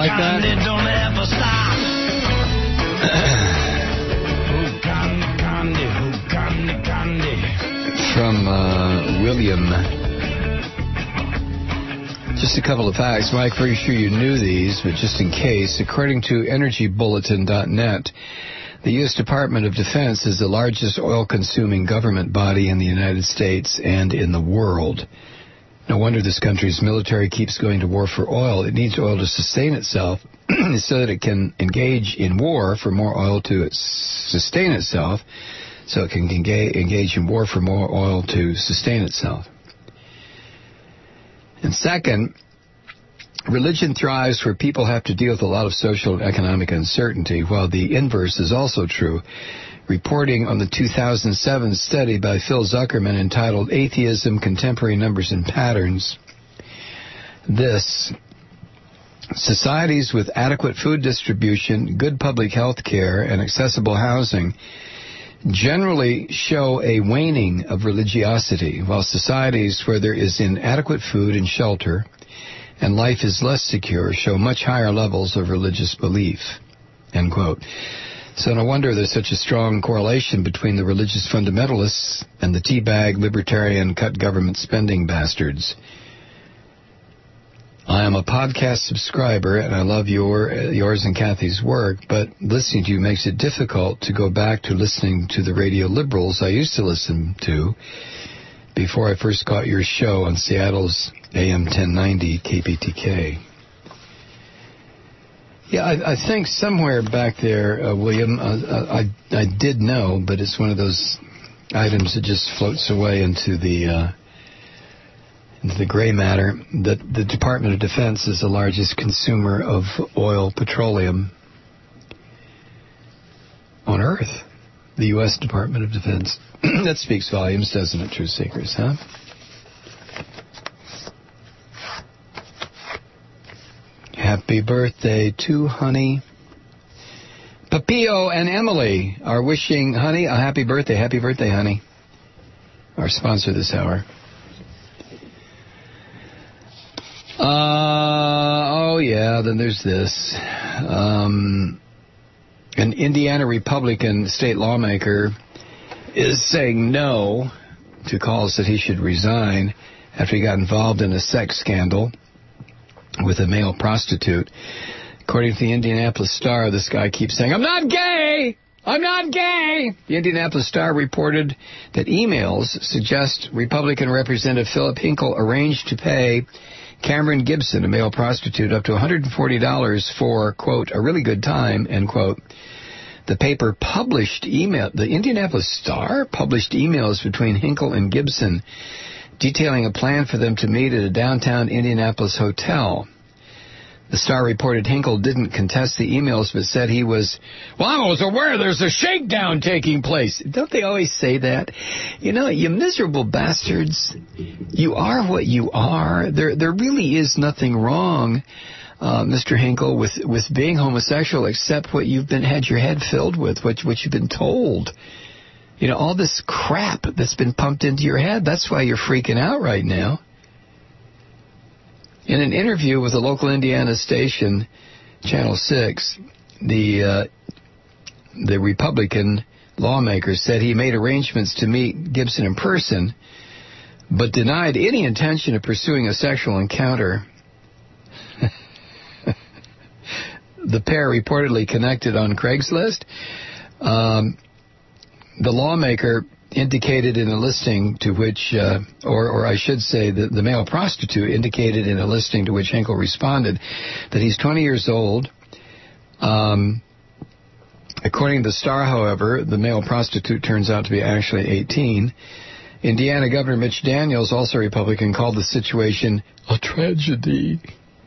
[SPEAKER 1] like that?
[SPEAKER 3] Don't ever stop.
[SPEAKER 1] From uh, William. Just a couple of facts. Mike, pretty sure you knew these, but just in case, according to energy bulletin dot net, the U S Department of Defense is the largest oil-consuming government body in the United States and in the world. No wonder this country's military keeps going to war for oil. It needs oil to sustain itself so that it can engage in war for more oil to sustain itself, so it can engage in war for more oil to sustain itself. And second, religion thrives where people have to deal with a lot of social and economic uncertainty, while the inverse is also true. Reporting on the two thousand seven study by Phil Zuckerman entitled Atheism, Contemporary Numbers and Patterns, this: societies with adequate food distribution, good public health care, and accessible housing generally show a waning of religiosity, while societies where there is inadequate food and shelter and life is less secure show much higher levels of religious belief. End quote. So no wonder there's such a strong correlation between the religious fundamentalists and the teabag, libertarian, cut government spending bastards. I am a podcast subscriber, and I love your yours and Kathy's work, but listening to you makes it difficult to go back to listening to the radio liberals I used to listen to before I first caught your show on Seattle's A M ten ninety K P T K. Yeah, I, I think somewhere back there, uh, William, uh, I, I did know, but it's one of those items that just floats away into the... Uh, the gray matter, that the Department of Defense is the largest consumer of oil, petroleum on Earth. The U S Department of Defense. That speaks volumes, doesn't it, Truth Seekers, huh? Happy birthday to Honey. Papillo and Emily are wishing Honey a happy birthday. Happy birthday, Honey. Our sponsor this hour. Uh, oh, yeah, then there's this. Um, an Indiana Republican state lawmaker is saying no to calls that he should resign after he got involved in a sex scandal with a male prostitute. According to the Indianapolis Star, this guy keeps saying, I'm not gay! I'm not gay! The Indianapolis Star reported that emails suggest Republican Representative Philip Hinkle arranged to pay Cameron Gibson, a male prostitute, up to one hundred forty dollars for, quote, a really good time, end quote. The paper published email, the Indianapolis Star published emails between Hinkle and Gibson detailing a plan for them to meet at a downtown Indianapolis hotel. The Star reported Hinkle didn't contest the emails, but said he was, well, I was aware there's a shakedown taking place. Don't they always say that? You know, you miserable bastards, you are what you are. There there really is nothing wrong, uh, Mister Hinkle, with, with being homosexual, except what you've been had your head filled with, what, what you've been told. You know, all this crap that's been pumped into your head, that's why you're freaking out right now. In an interview with a local Indiana station, Channel six, the uh, the Republican lawmaker said he made arrangements to meet Gibson in person, but denied any intention of pursuing a sexual encounter. The pair reportedly connected on Craigslist. Um, the lawmaker indicated in a listing to which, uh, or, or I should say, the, the male prostitute indicated in a listing to which Hinkle responded that he's twenty years old. Um, according to the Star, however, the male prostitute turns out to be actually eighteen. Indiana Governor Mitch Daniels, also Republican, called the situation a tragedy.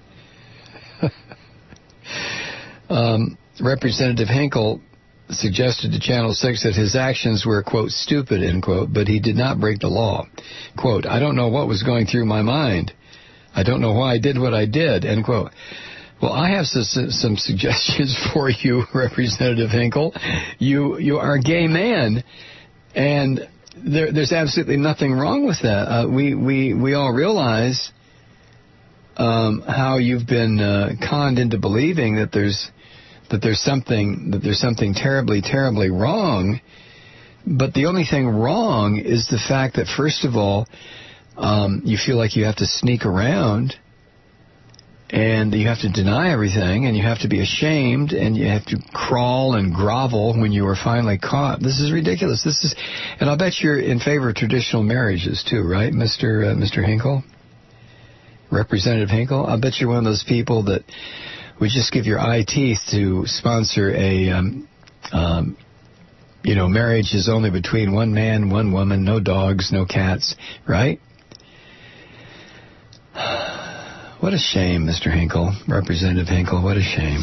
[SPEAKER 1] um, Representative Hinkle suggested to Channel six that his actions were, quote, stupid, end quote, but he did not break the law. Quote, I don't know what was going through my mind. I don't know why I did what I did, end quote. Well, I have some, some suggestions for you, Representative Hinkle. You you are a gay man, and there, there's absolutely nothing wrong with that. Uh, we, we, we all realize um, how you've been uh, conned into believing that there's that there's something that there's something terribly, terribly wrong. But the only thing wrong is the fact that, first of all, um, you feel like you have to sneak around, and you have to deny everything, and you have to be ashamed, and you have to crawl and grovel when you are finally caught. This is ridiculous. This is, and I'll bet you're in favor of traditional marriages too, right, Mister Uh, Mister Hinkle, Representative Hinkle? I'll bet you're one of those people that would just give your eye teeth to sponsor a, um, um, you know, marriage is only between one man, one woman, no dogs, no cats, right? What a shame, Mister Hinkle, Representative Hinkle, what a shame.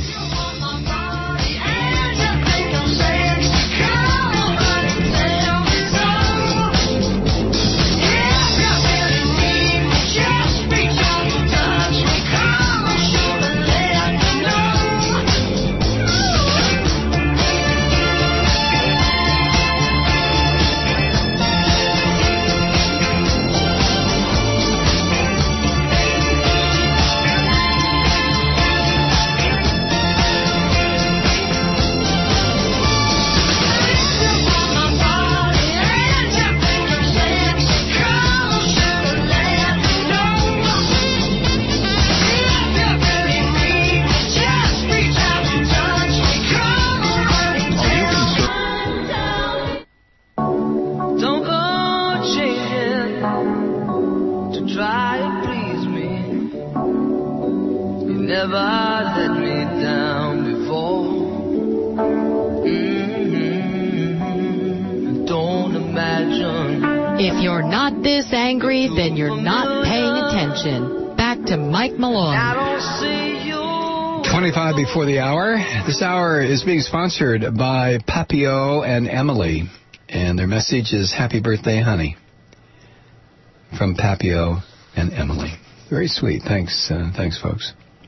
[SPEAKER 2] If you're not this angry, then you're not paying attention. Back to Mike Malone.
[SPEAKER 1] twenty-five before the hour. This hour is being sponsored by Papio and Emily. And their message is happy birthday, honey. From Papio and Emily. Very sweet. Thanks, uh, thanks, folks.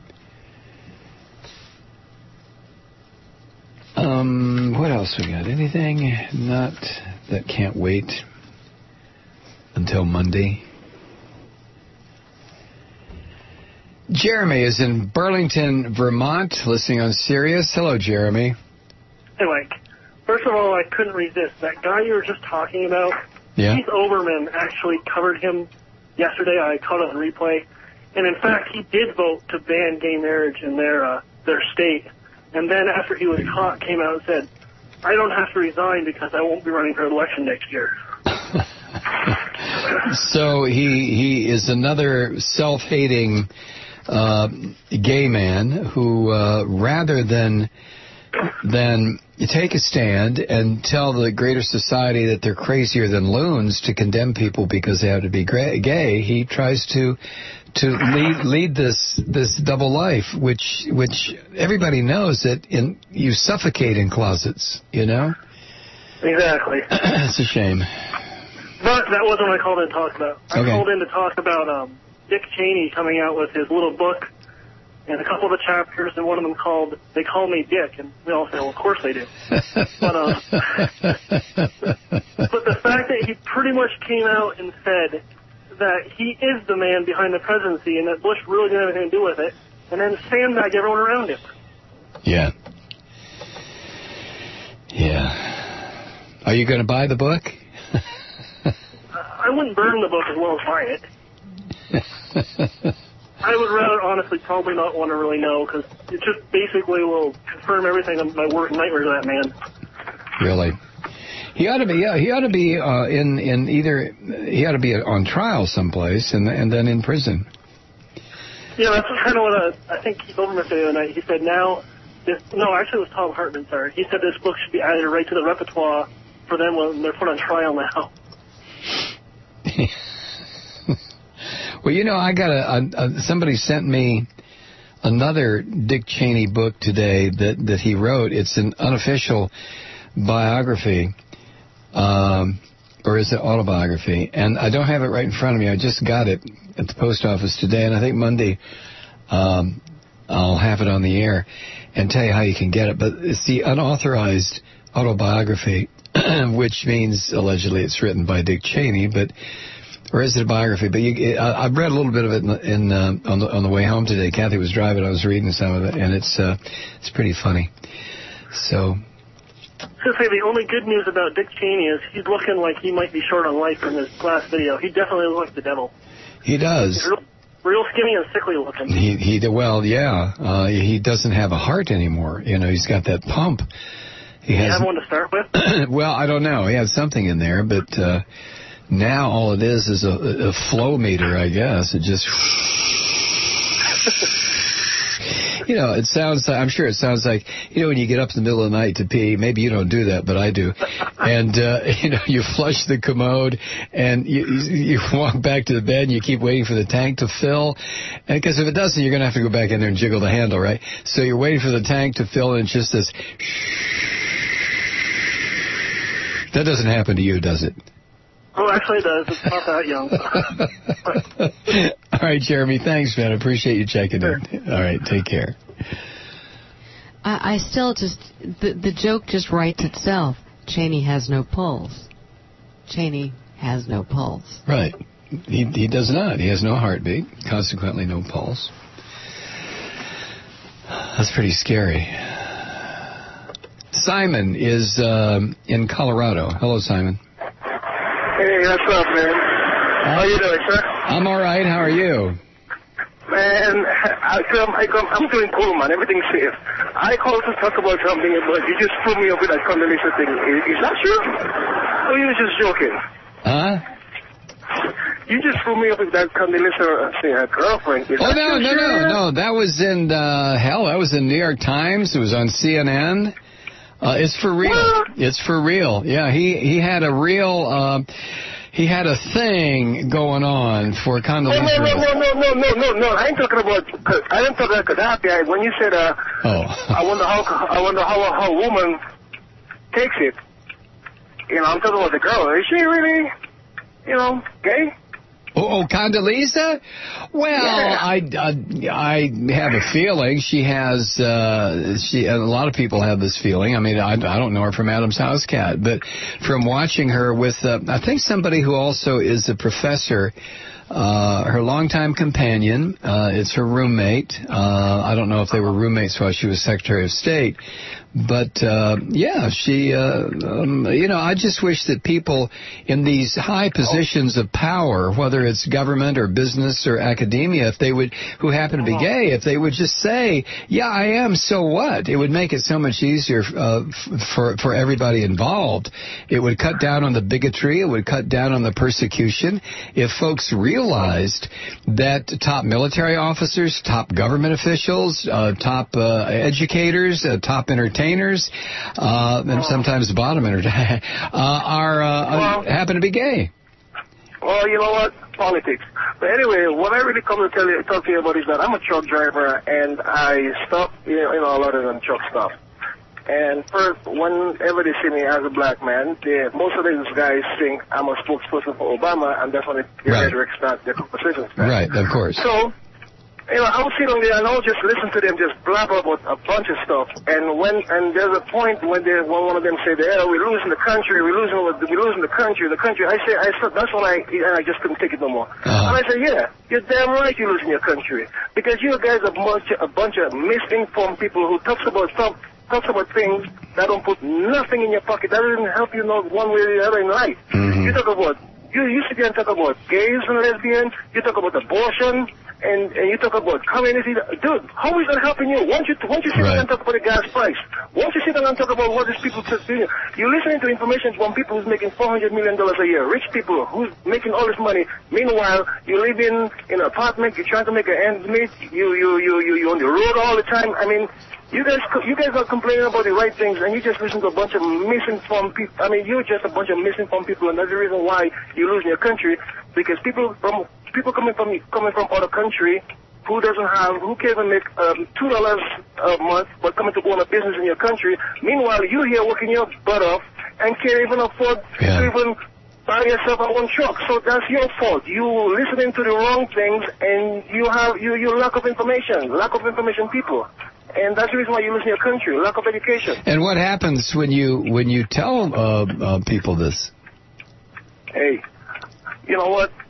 [SPEAKER 1] Um, what else we got? Anything not that can't wait until Monday? Jeremy is in Burlington, Vermont, listening on Sirius. Hello, Jeremy.
[SPEAKER 8] Hey, Mike. First of all, I couldn't resist. That guy you were just talking about,
[SPEAKER 1] yeah.
[SPEAKER 8] Keith Olbermann actually covered him yesterday. I caught it on replay. And in fact, he did vote to ban gay marriage in their uh, their state. And then after he was caught, came out and said, I don't have to resign because I won't be running for election next year.
[SPEAKER 1] So he he is another self-hating uh, gay man who, uh, rather than than take a stand and tell the greater society that they're crazier than loons to condemn people because they have to be gay, he tries to to lead lead this this double life, which which everybody knows that in you suffocate in closets, you know.
[SPEAKER 8] Exactly.
[SPEAKER 1] It's a shame.
[SPEAKER 8] But that wasn't what I called in to talk about. I
[SPEAKER 1] okay.
[SPEAKER 8] called in to talk about um, Dick Cheney coming out with his little book and a couple of the chapters, and one of them called They Call Me Dick, and we all say, well, of course they do. but, uh, but the fact that he pretty much came out and said that he is the man behind the presidency and that Bush really didn't have anything to do with it, and then sandbagged everyone around him.
[SPEAKER 1] Yeah. Yeah. Are you going to buy the book?
[SPEAKER 8] I wouldn't burn the book as well as buy it. I would rather, honestly, probably not want to really know, because it just basically will confirm everything of my worst nightmares of that man.
[SPEAKER 1] Really? He ought to be. Yeah, he ought to be uh, in in either. He ought to be on trial someplace, and and then in prison.
[SPEAKER 8] Yeah, that's kind of what uh, I think Keith Olbermann said the other night. He said now, this, no, actually it was Tom Hartman. Sorry, he said this book should be added right to the repertoire for them when they're put on trial now.
[SPEAKER 1] Well, you know, I got a, a, a somebody sent me another Dick Cheney book today that, that he wrote. It's an unofficial biography, um, or is it autobiography? And I don't have it right in front of me. I just got it at the post office today, and I think Monday um, I'll have it on the air and tell you how you can get it. But it's the unauthorized autobiography, which means allegedly it's written by Dick Cheney, but or is it a biography? But you, I, I've read a little bit of it in, the, in uh, on the on the way home today. Kathy was driving. I was reading some of it, and it's uh, it's pretty funny. So.
[SPEAKER 8] To say the only good news about Dick Cheney is he's looking like he might be short on life in this last video. He definitely looks like the devil.
[SPEAKER 1] He does.
[SPEAKER 8] He's real, real skinny and sickly looking.
[SPEAKER 1] He he well yeah. Uh, he doesn't have a heart anymore. You know, he's got that pump. He
[SPEAKER 8] Did
[SPEAKER 1] has.
[SPEAKER 8] you have one to start with?
[SPEAKER 1] Well, I don't know. He has something in there, but uh, now all it is is a, a flow meter, I guess. It just. You know, it sounds, I'm sure it sounds like, you know, when you get up in the middle of the night to pee, maybe you don't do that, but I do. And, uh, you know, you flush the commode and you, you walk back to the bed and you keep waiting for the tank to fill. And because if it doesn't, you're going to have to go back in there and jiggle the handle, right? So you're waiting for the tank to fill and it's just this. That doesn't happen to you, does it?
[SPEAKER 8] Oh, actually it does. It's not that young.
[SPEAKER 1] All right, Jeremy. Thanks, man. I appreciate you checking in. All right. Take care.
[SPEAKER 2] I, I still just, the, the joke just writes itself. Cheney has no pulse. Cheney has no pulse.
[SPEAKER 1] Right. He, he does not. He has no heartbeat, consequently no pulse. That's pretty scary. Simon is um, in Colorado. Hello, Simon.
[SPEAKER 9] Hey, what's up, man? How you doing, sir?
[SPEAKER 1] I'm all right. How are you?
[SPEAKER 9] Man, I come, I come, I'm doing cool, man. Everything's safe. I called to talk about something, but you just threw me up with that Condoleezza thing. Is, is that true? Or you were just joking?
[SPEAKER 1] Huh?
[SPEAKER 9] You just threw me up with that Condoleezza thing, her girlfriend. Is
[SPEAKER 1] oh,
[SPEAKER 9] that
[SPEAKER 1] no, no,
[SPEAKER 9] true?
[SPEAKER 1] no, no. That was in, uh, hell, that was in New York Times. It was on C N N. Uh, it's for real. What? It's for real. Yeah, he, he had a real, uh, he had a thing going on for Condoleezza.
[SPEAKER 9] No, no, no, no, no, no, no, no. I ain't talking about, I ain't talking about Gaddafi. When you said, uh,
[SPEAKER 1] oh.
[SPEAKER 9] I wonder how, I wonder how, how a woman takes it. You know, I'm talking about the girl. Is she really, you know, gay?
[SPEAKER 1] Oh, oh, Condoleezza? Well,
[SPEAKER 9] yeah.
[SPEAKER 1] I, I, I have a feeling she has, uh, she, a lot of people have this feeling. I mean, I, I don't know her from Adam's House Cat, but from watching her with, uh, I think somebody who also is a professor, uh, her longtime companion, uh, it's her roommate. Uh, I don't know if they were roommates while she was Secretary of State. But, uh, yeah, she, uh, um, you know, I just wish that people in these high positions of power, whether it's government or business or academia, if they would, who happen to be gay, if they would just say, yeah, I am, so what? It would make it so much easier uh, f- for, for everybody involved. It would cut down on the bigotry. It would cut down on the persecution. If folks realized that top military officers, top government officials, uh, top uh, educators, uh, top entertainers, Uh, and sometimes bottom entertainers uh, are uh,
[SPEAKER 9] well,
[SPEAKER 1] happen to be gay.
[SPEAKER 9] Well, you know what? Politics. But anyway, what I really come to tell you, talk to you about is that I'm a truck driver, and I stop, you know, you know a lot of them truck stuff. And first, whenever they see me as a black man, they, most of these guys think I'm a spokesperson for Obama, and that's when they get
[SPEAKER 1] right.
[SPEAKER 9] ready to start their conversations.
[SPEAKER 1] Right, of course.
[SPEAKER 9] So, you know, I'll sit on there and I'll just listen to them just blabber about a bunch of stuff. And when and there's a point when they when one of them say, "Yeah, we're losing the country, we're losing we're losing the country, the country." I say, I said, that's when I and I just couldn't take it no more.
[SPEAKER 1] Uh-huh.
[SPEAKER 9] And I say, yeah, you're damn right, you're losing your country because you guys are a bunch a bunch of misinformed people who talks about stuff. Talks about things that don't put nothing in your pocket. That doesn't help you know one way or the other in life.
[SPEAKER 1] Mm-hmm.
[SPEAKER 9] You talk about you used to be and talk about gays and lesbians. You talk about abortion. And, and you talk about community. Dude, how is that helping you? Won't you, won't you sit
[SPEAKER 1] right.
[SPEAKER 9] down and talk about the gas price? Won't you sit down and talk about what these people do? You're listening to information from people who's making four hundred million dollars a year, rich people who's making all this money. Meanwhile, you live in, in an apartment, you're trying to make an ends meet, you, you, you, you, you're on the road all the time. I mean, you guys, you guys are complaining about the right things, and you just listen to a bunch of misinformed people. I mean, you're just a bunch of misinformed people, and that's the reason why you're losing your country, because people from People coming from coming from other country who doesn't have, who can't even make um, two dollars a month, but coming to own a business in your country. Meanwhile, you here working your butt off and can't even afford
[SPEAKER 1] yeah.
[SPEAKER 9] to even buy yourself a one truck. So that's your fault. You listening to the wrong things, and you have you you lack of information, lack of information, people. And that's the reason why you lose your country, lack of education.
[SPEAKER 1] And what happens when you when you tell uh, uh, people this?
[SPEAKER 9] Hey, you know what?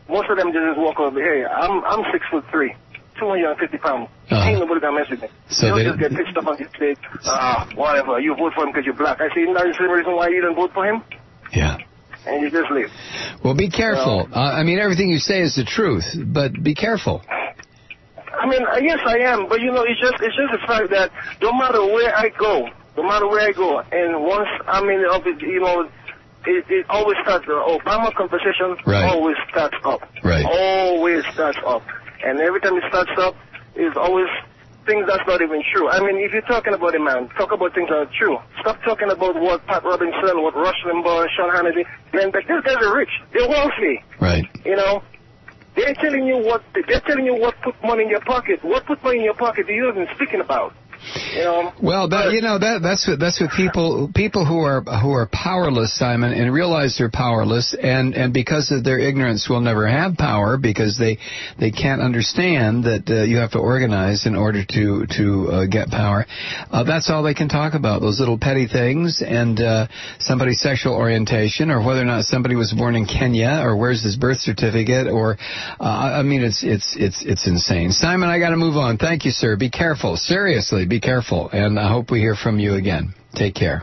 [SPEAKER 9] most of them just walk over. Hey, I'm I'm six foot three, two hundred fifty pounds.
[SPEAKER 1] Uh-huh.
[SPEAKER 9] Ain't nobody gonna mess with me.
[SPEAKER 1] So
[SPEAKER 9] They'll
[SPEAKER 1] they
[SPEAKER 9] just get pitched up on the stage. Ah, whatever. You vote for him because you're black. I say, isn't that the same reason why you didn't vote for him?
[SPEAKER 1] Yeah.
[SPEAKER 9] And you just leave.
[SPEAKER 1] Well, be careful. Uh, I mean, everything you say is the truth, but be careful.
[SPEAKER 9] I mean, uh, yes, I am, but you know, it's just it's just the fact that no matter where I go, no matter where I go, and once I'm in the office, you know, it, it always starts. The Obama conversation
[SPEAKER 1] Right.
[SPEAKER 9] always starts up.
[SPEAKER 1] Right.
[SPEAKER 9] Always starts up, and every time it starts up, it's always things that's not even true. I mean, if you're talking about a man, talk about things that are true. Stop talking about what Pat Robinson, what Rush Limbaugh, Sean Hannity. Man, but these guys are rich. They're wealthy.
[SPEAKER 1] Right.
[SPEAKER 9] You know. They're telling you what they're telling you what put money in your pocket. What put money in your pocket are you even speaking about? You know.
[SPEAKER 1] Well, that, you know that that's what that's what people people who are who are powerless, Simon, and realize they're powerless, and, and because of their ignorance will never have power because they they can't understand that uh, you have to organize in order to to uh, get power. Uh, that's all they can talk about, those little petty things, and uh, somebody's sexual orientation, or whether or not somebody was born in Kenya, or where's his birth certificate, or uh, I mean it's it's it's it's insane. Simon, I got to move on. Thank you, sir. Be careful, seriously. Be careful, and I hope we hear from you again. Take care.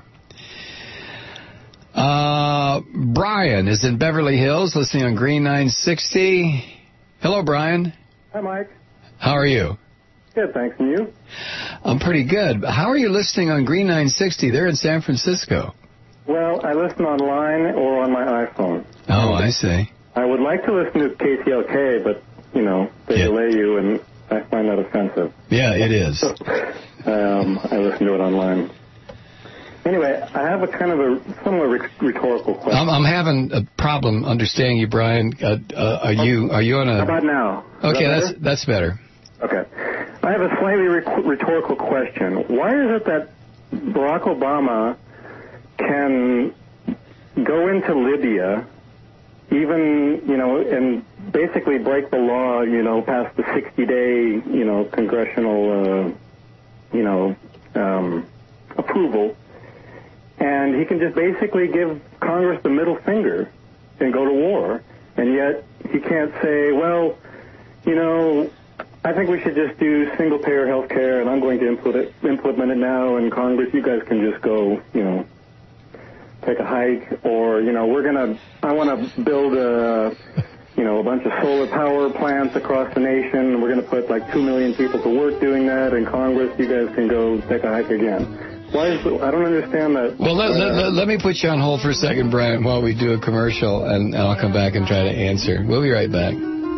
[SPEAKER 1] Uh, Brian is in Beverly Hills, listening on Green nine sixty. Hello, Brian.
[SPEAKER 10] Hi, Mike.
[SPEAKER 1] How are you?
[SPEAKER 10] Good, thanks. And you?
[SPEAKER 1] I'm pretty good. How are you listening on Green nine sixty? They're in San Francisco.
[SPEAKER 10] Well, I listen online or on my iPhone.
[SPEAKER 1] Oh, I see.
[SPEAKER 10] I would like to listen to K T L K, but, you know, they
[SPEAKER 1] Yeah.
[SPEAKER 10] delay you, and I find that offensive.
[SPEAKER 1] Yeah, it is.
[SPEAKER 10] um, I listen to it online. Anyway, I have a kind of a somewhat rhe- rhetorical question.
[SPEAKER 1] I'm, I'm having a problem understanding you, Brian. Uh, uh, are you are you on a?
[SPEAKER 10] How about now? Is
[SPEAKER 1] Okay,
[SPEAKER 10] that
[SPEAKER 1] that's
[SPEAKER 10] better?
[SPEAKER 1] that's better.
[SPEAKER 10] Okay. I have a slightly rhe- rhetorical question. Why is it that Barack Obama can go into Libya, even, you know, and basically break the law, you know, past the sixty-day, you know, congressional, uh, you know, um, approval, and he can just basically give Congress the middle finger and go to war, and yet he can't say, well, you know, I think we should just do single-payer health care, and I'm going to implement it, implement it now, and Congress, you guys can just go, you know, take a hike, or, you know, we're going to, I want to build a, you know, a bunch of solar power plants across the nation. We're going to put like two million people to work doing that, and Congress, you guys can go take a hike again. Why is, I don't understand that.
[SPEAKER 1] Well, let, let, let, let me put you on hold for a second, Brian, while we do a commercial, and, and I'll come back and try to answer. We'll be right back.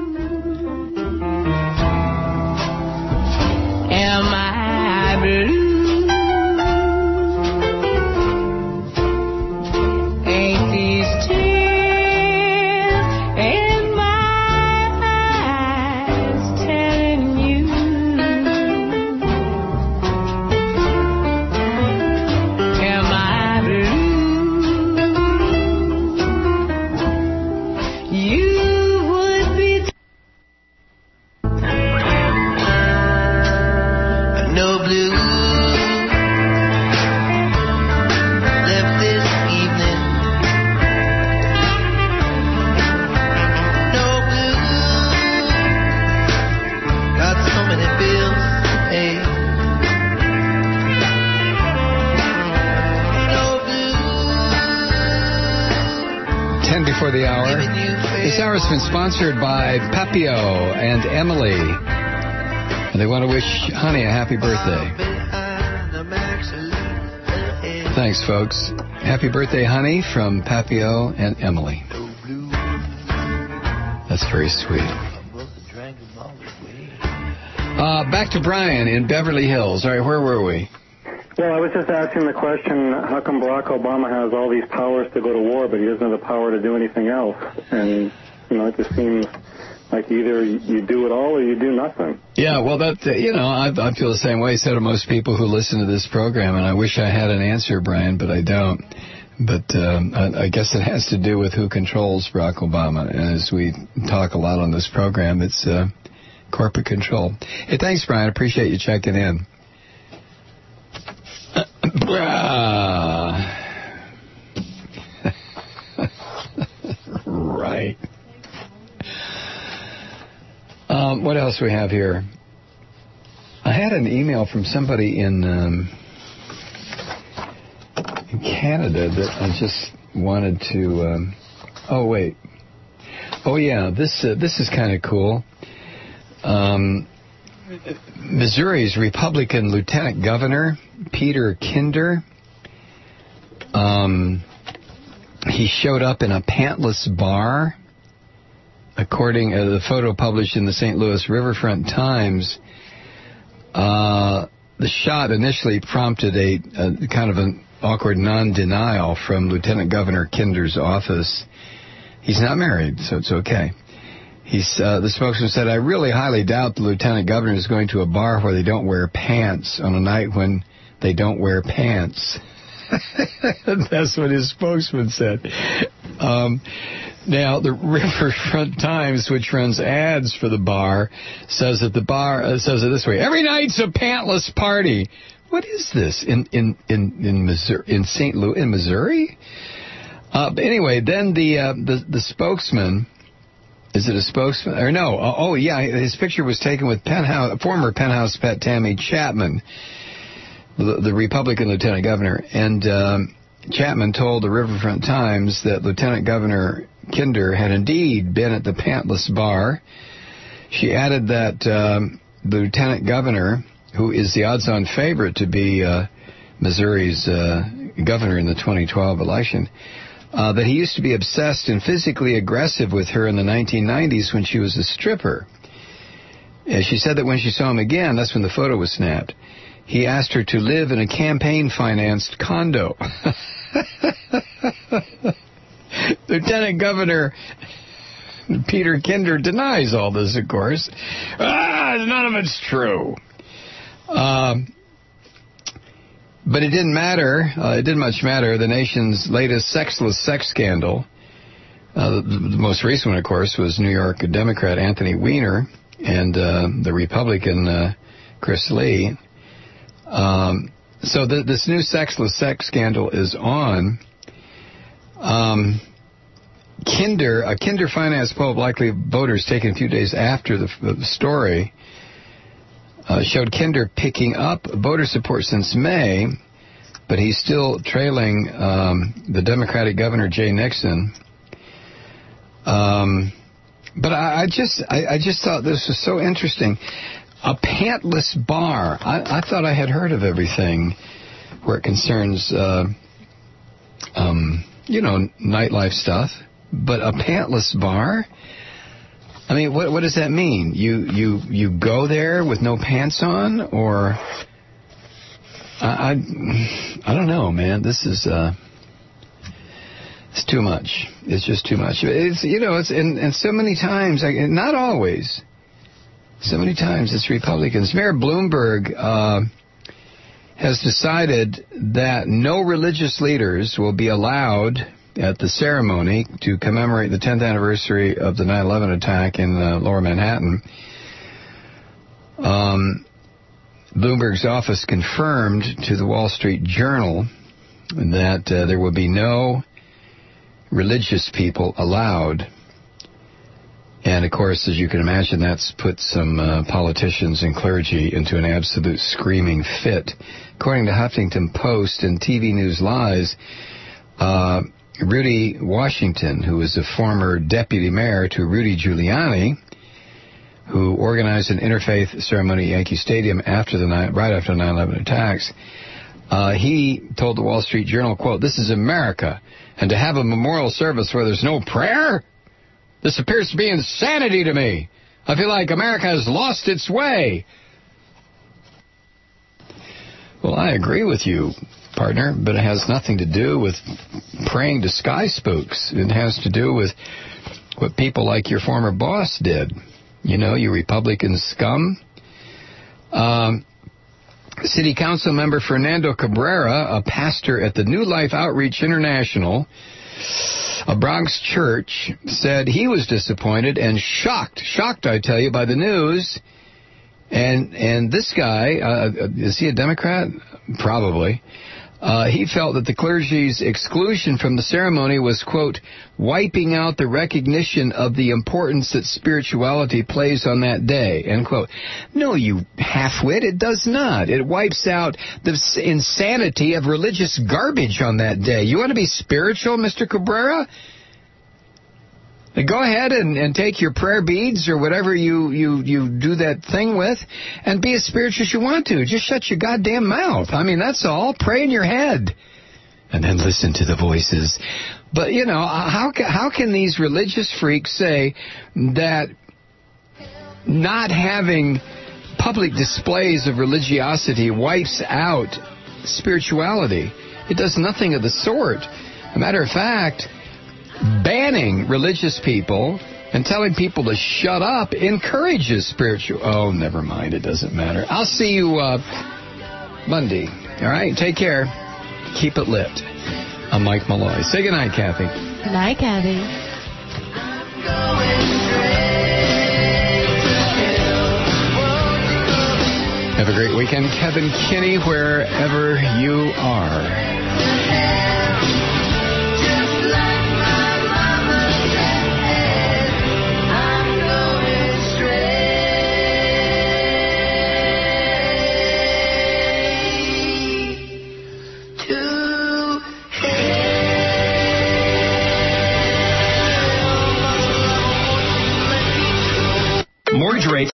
[SPEAKER 7] Am I blue? Ain't these tears in my eyes telling you? Am I blue? You would be.
[SPEAKER 11] No blue left this evening. No blue got so many bills to pay. No blue.
[SPEAKER 1] Ten before the hour. This hour has been sponsored by Papio and Emily. And they want to wish Honey a happy birthday. Thanks, folks. Happy birthday, Honey, from Papio and Emily. That's very sweet. Uh, back to Brian in Beverly Hills. All right, where were we?
[SPEAKER 10] Well, I was just asking the question, how come Barack Obama has all these powers to go to war, but he doesn't have the power to do anything else? And, you know, it just seems like either you do it all or you do nothing.
[SPEAKER 1] Yeah, well, that, uh, you know, I, I feel the same way, so do most people who listen to this program, and I wish I had an answer, Brian, but I don't. But um, I, I guess it has to do with who controls Barack Obama. And as we talk a lot on this program, it's uh, corporate control. Hey, thanks, Brian. I appreciate you checking in. Right. Um, what else we have here? I had an email from somebody in, um, in Canada that I just wanted to. Um, oh wait. Oh yeah, this uh, this is kind of cool. Um, Missouri's Republican Lieutenant Governor Peter Kinder. Um, he showed up in a pantless bar. According to the photo published in the Saint Louis Riverfront Times, uh, the shot initially prompted a, a kind of an awkward non-denial from Lieutenant Governor Kinder's office. He's not married, so it's okay. He's, uh, the spokesman said, I really highly doubt the Lieutenant Governor is going to a bar where they don't wear pants on a night when they don't wear pants. That's what his spokesman said. Um, now, the Riverfront Times, which runs ads for the bar, says that the bar uh, says it this way: every night's a pantless party. What is this in in in in Missouri, in Saint Louis, in Missouri? Uh, but anyway, then the uh, the the spokesman. Is it a spokesman? Or no? Oh, oh yeah, his picture was taken with penthouse, former penthouse pet Tammy Chapman, the, the Republican lieutenant governor. And um, Chapman told the Riverfront Times that Lieutenant Governor Kinder had indeed been at the pantless bar. She added that um, the lieutenant governor, who is the odds-on favorite to be uh, Missouri's uh, governor in the twenty twelve election, Uh, that he used to be obsessed and physically aggressive with her in the nineteen nineties when she was a stripper. And she said that when she saw him again, that's when the photo was snapped, he asked her to live in a campaign-financed condo. Lieutenant Governor Peter Kinder denies all this, of course. Ah, none of it's true. Um... But it didn't matter. Uh, it didn't much matter. The nation's latest sexless sex scandal, uh, the, the most recent one, of course, was New York Democrat Anthony Weiner and uh, the Republican uh, Chris Lee. Um, so the, this new sexless sex scandal is on. Um, Kinder, a Kinder Finance poll of likely voters taken a few days after the, the story, Uh, showed Kinder picking up voter support since May, but he's still trailing um, the Democratic Governor Jay Nixon. Um, but I, I just, I, I just thought this was so interesting. A pantless bar. I, I thought I had heard of everything where it concerns, uh, um, you know, nightlife stuff, but a pantless bar. I mean, what what does that mean? You you you go there with no pants on, or I I, I don't know, man. This is uh, it's too much. It's just too much. It's you know, it's and, and so many times, like, not always. So many times it's Republicans. Mayor Bloomberg uh, has decided that no religious leaders will be allowed at the ceremony to commemorate the tenth anniversary of the nine eleven attack in uh, Lower Manhattan. Um, Bloomberg's office confirmed to the Wall Street Journal that uh, there will be no religious people allowed. And, of course, as you can imagine, that's put some uh, politicians and clergy into an absolute screaming fit. According to Huffington Post and T V News Lies, uh, Rudy Washington, who was a former deputy mayor to Rudy Giuliani, who organized an interfaith ceremony at Yankee Stadium after the night, right after the nine eleven attacks, uh, he told the Wall Street Journal, quote, "This is America, and to have a memorial service where there's no prayer? This appears to be insanity to me. I feel like America has lost its way." Well, I agree with you, partner, but it has nothing to do with praying to sky spooks. It has to do with what people like your former boss did. You know, you Republican scum. Um, City Council member Fernando Cabrera, a pastor at the New Life Outreach International, a Bronx church, said he was disappointed and shocked, shocked, I tell you, by the news. And and this guy, uh, is he a Democrat? Probably. Uh, he felt that the clergy's exclusion from the ceremony was, quote, wiping out the recognition of the importance that spirituality plays on that day, end quote. No, you halfwit, it does not. It wipes out the insanity of religious garbage on that day. You want to be spiritual, Mister Cabrera? Go ahead and, and take your prayer beads or whatever you, you, you do that thing with and be as spiritual as you want to. Just shut your goddamn mouth. I mean, that's all. Pray in your head. And then listen to the voices. But, you know, how, how can these religious freaks say that not having public displays of religiosity wipes out spirituality? It does nothing of the sort. As a matter of fact, banning religious people and telling people to shut up encourages spiritual... Oh, never mind. It doesn't matter. I'll see you uh, Monday. All right? Take care. Keep it lit. I'm Mike Malloy. Say goodnight, Kathy.
[SPEAKER 2] Good night, Kathy.
[SPEAKER 1] Have a great weekend. Kevin Kinney, wherever you are. Mortgage rates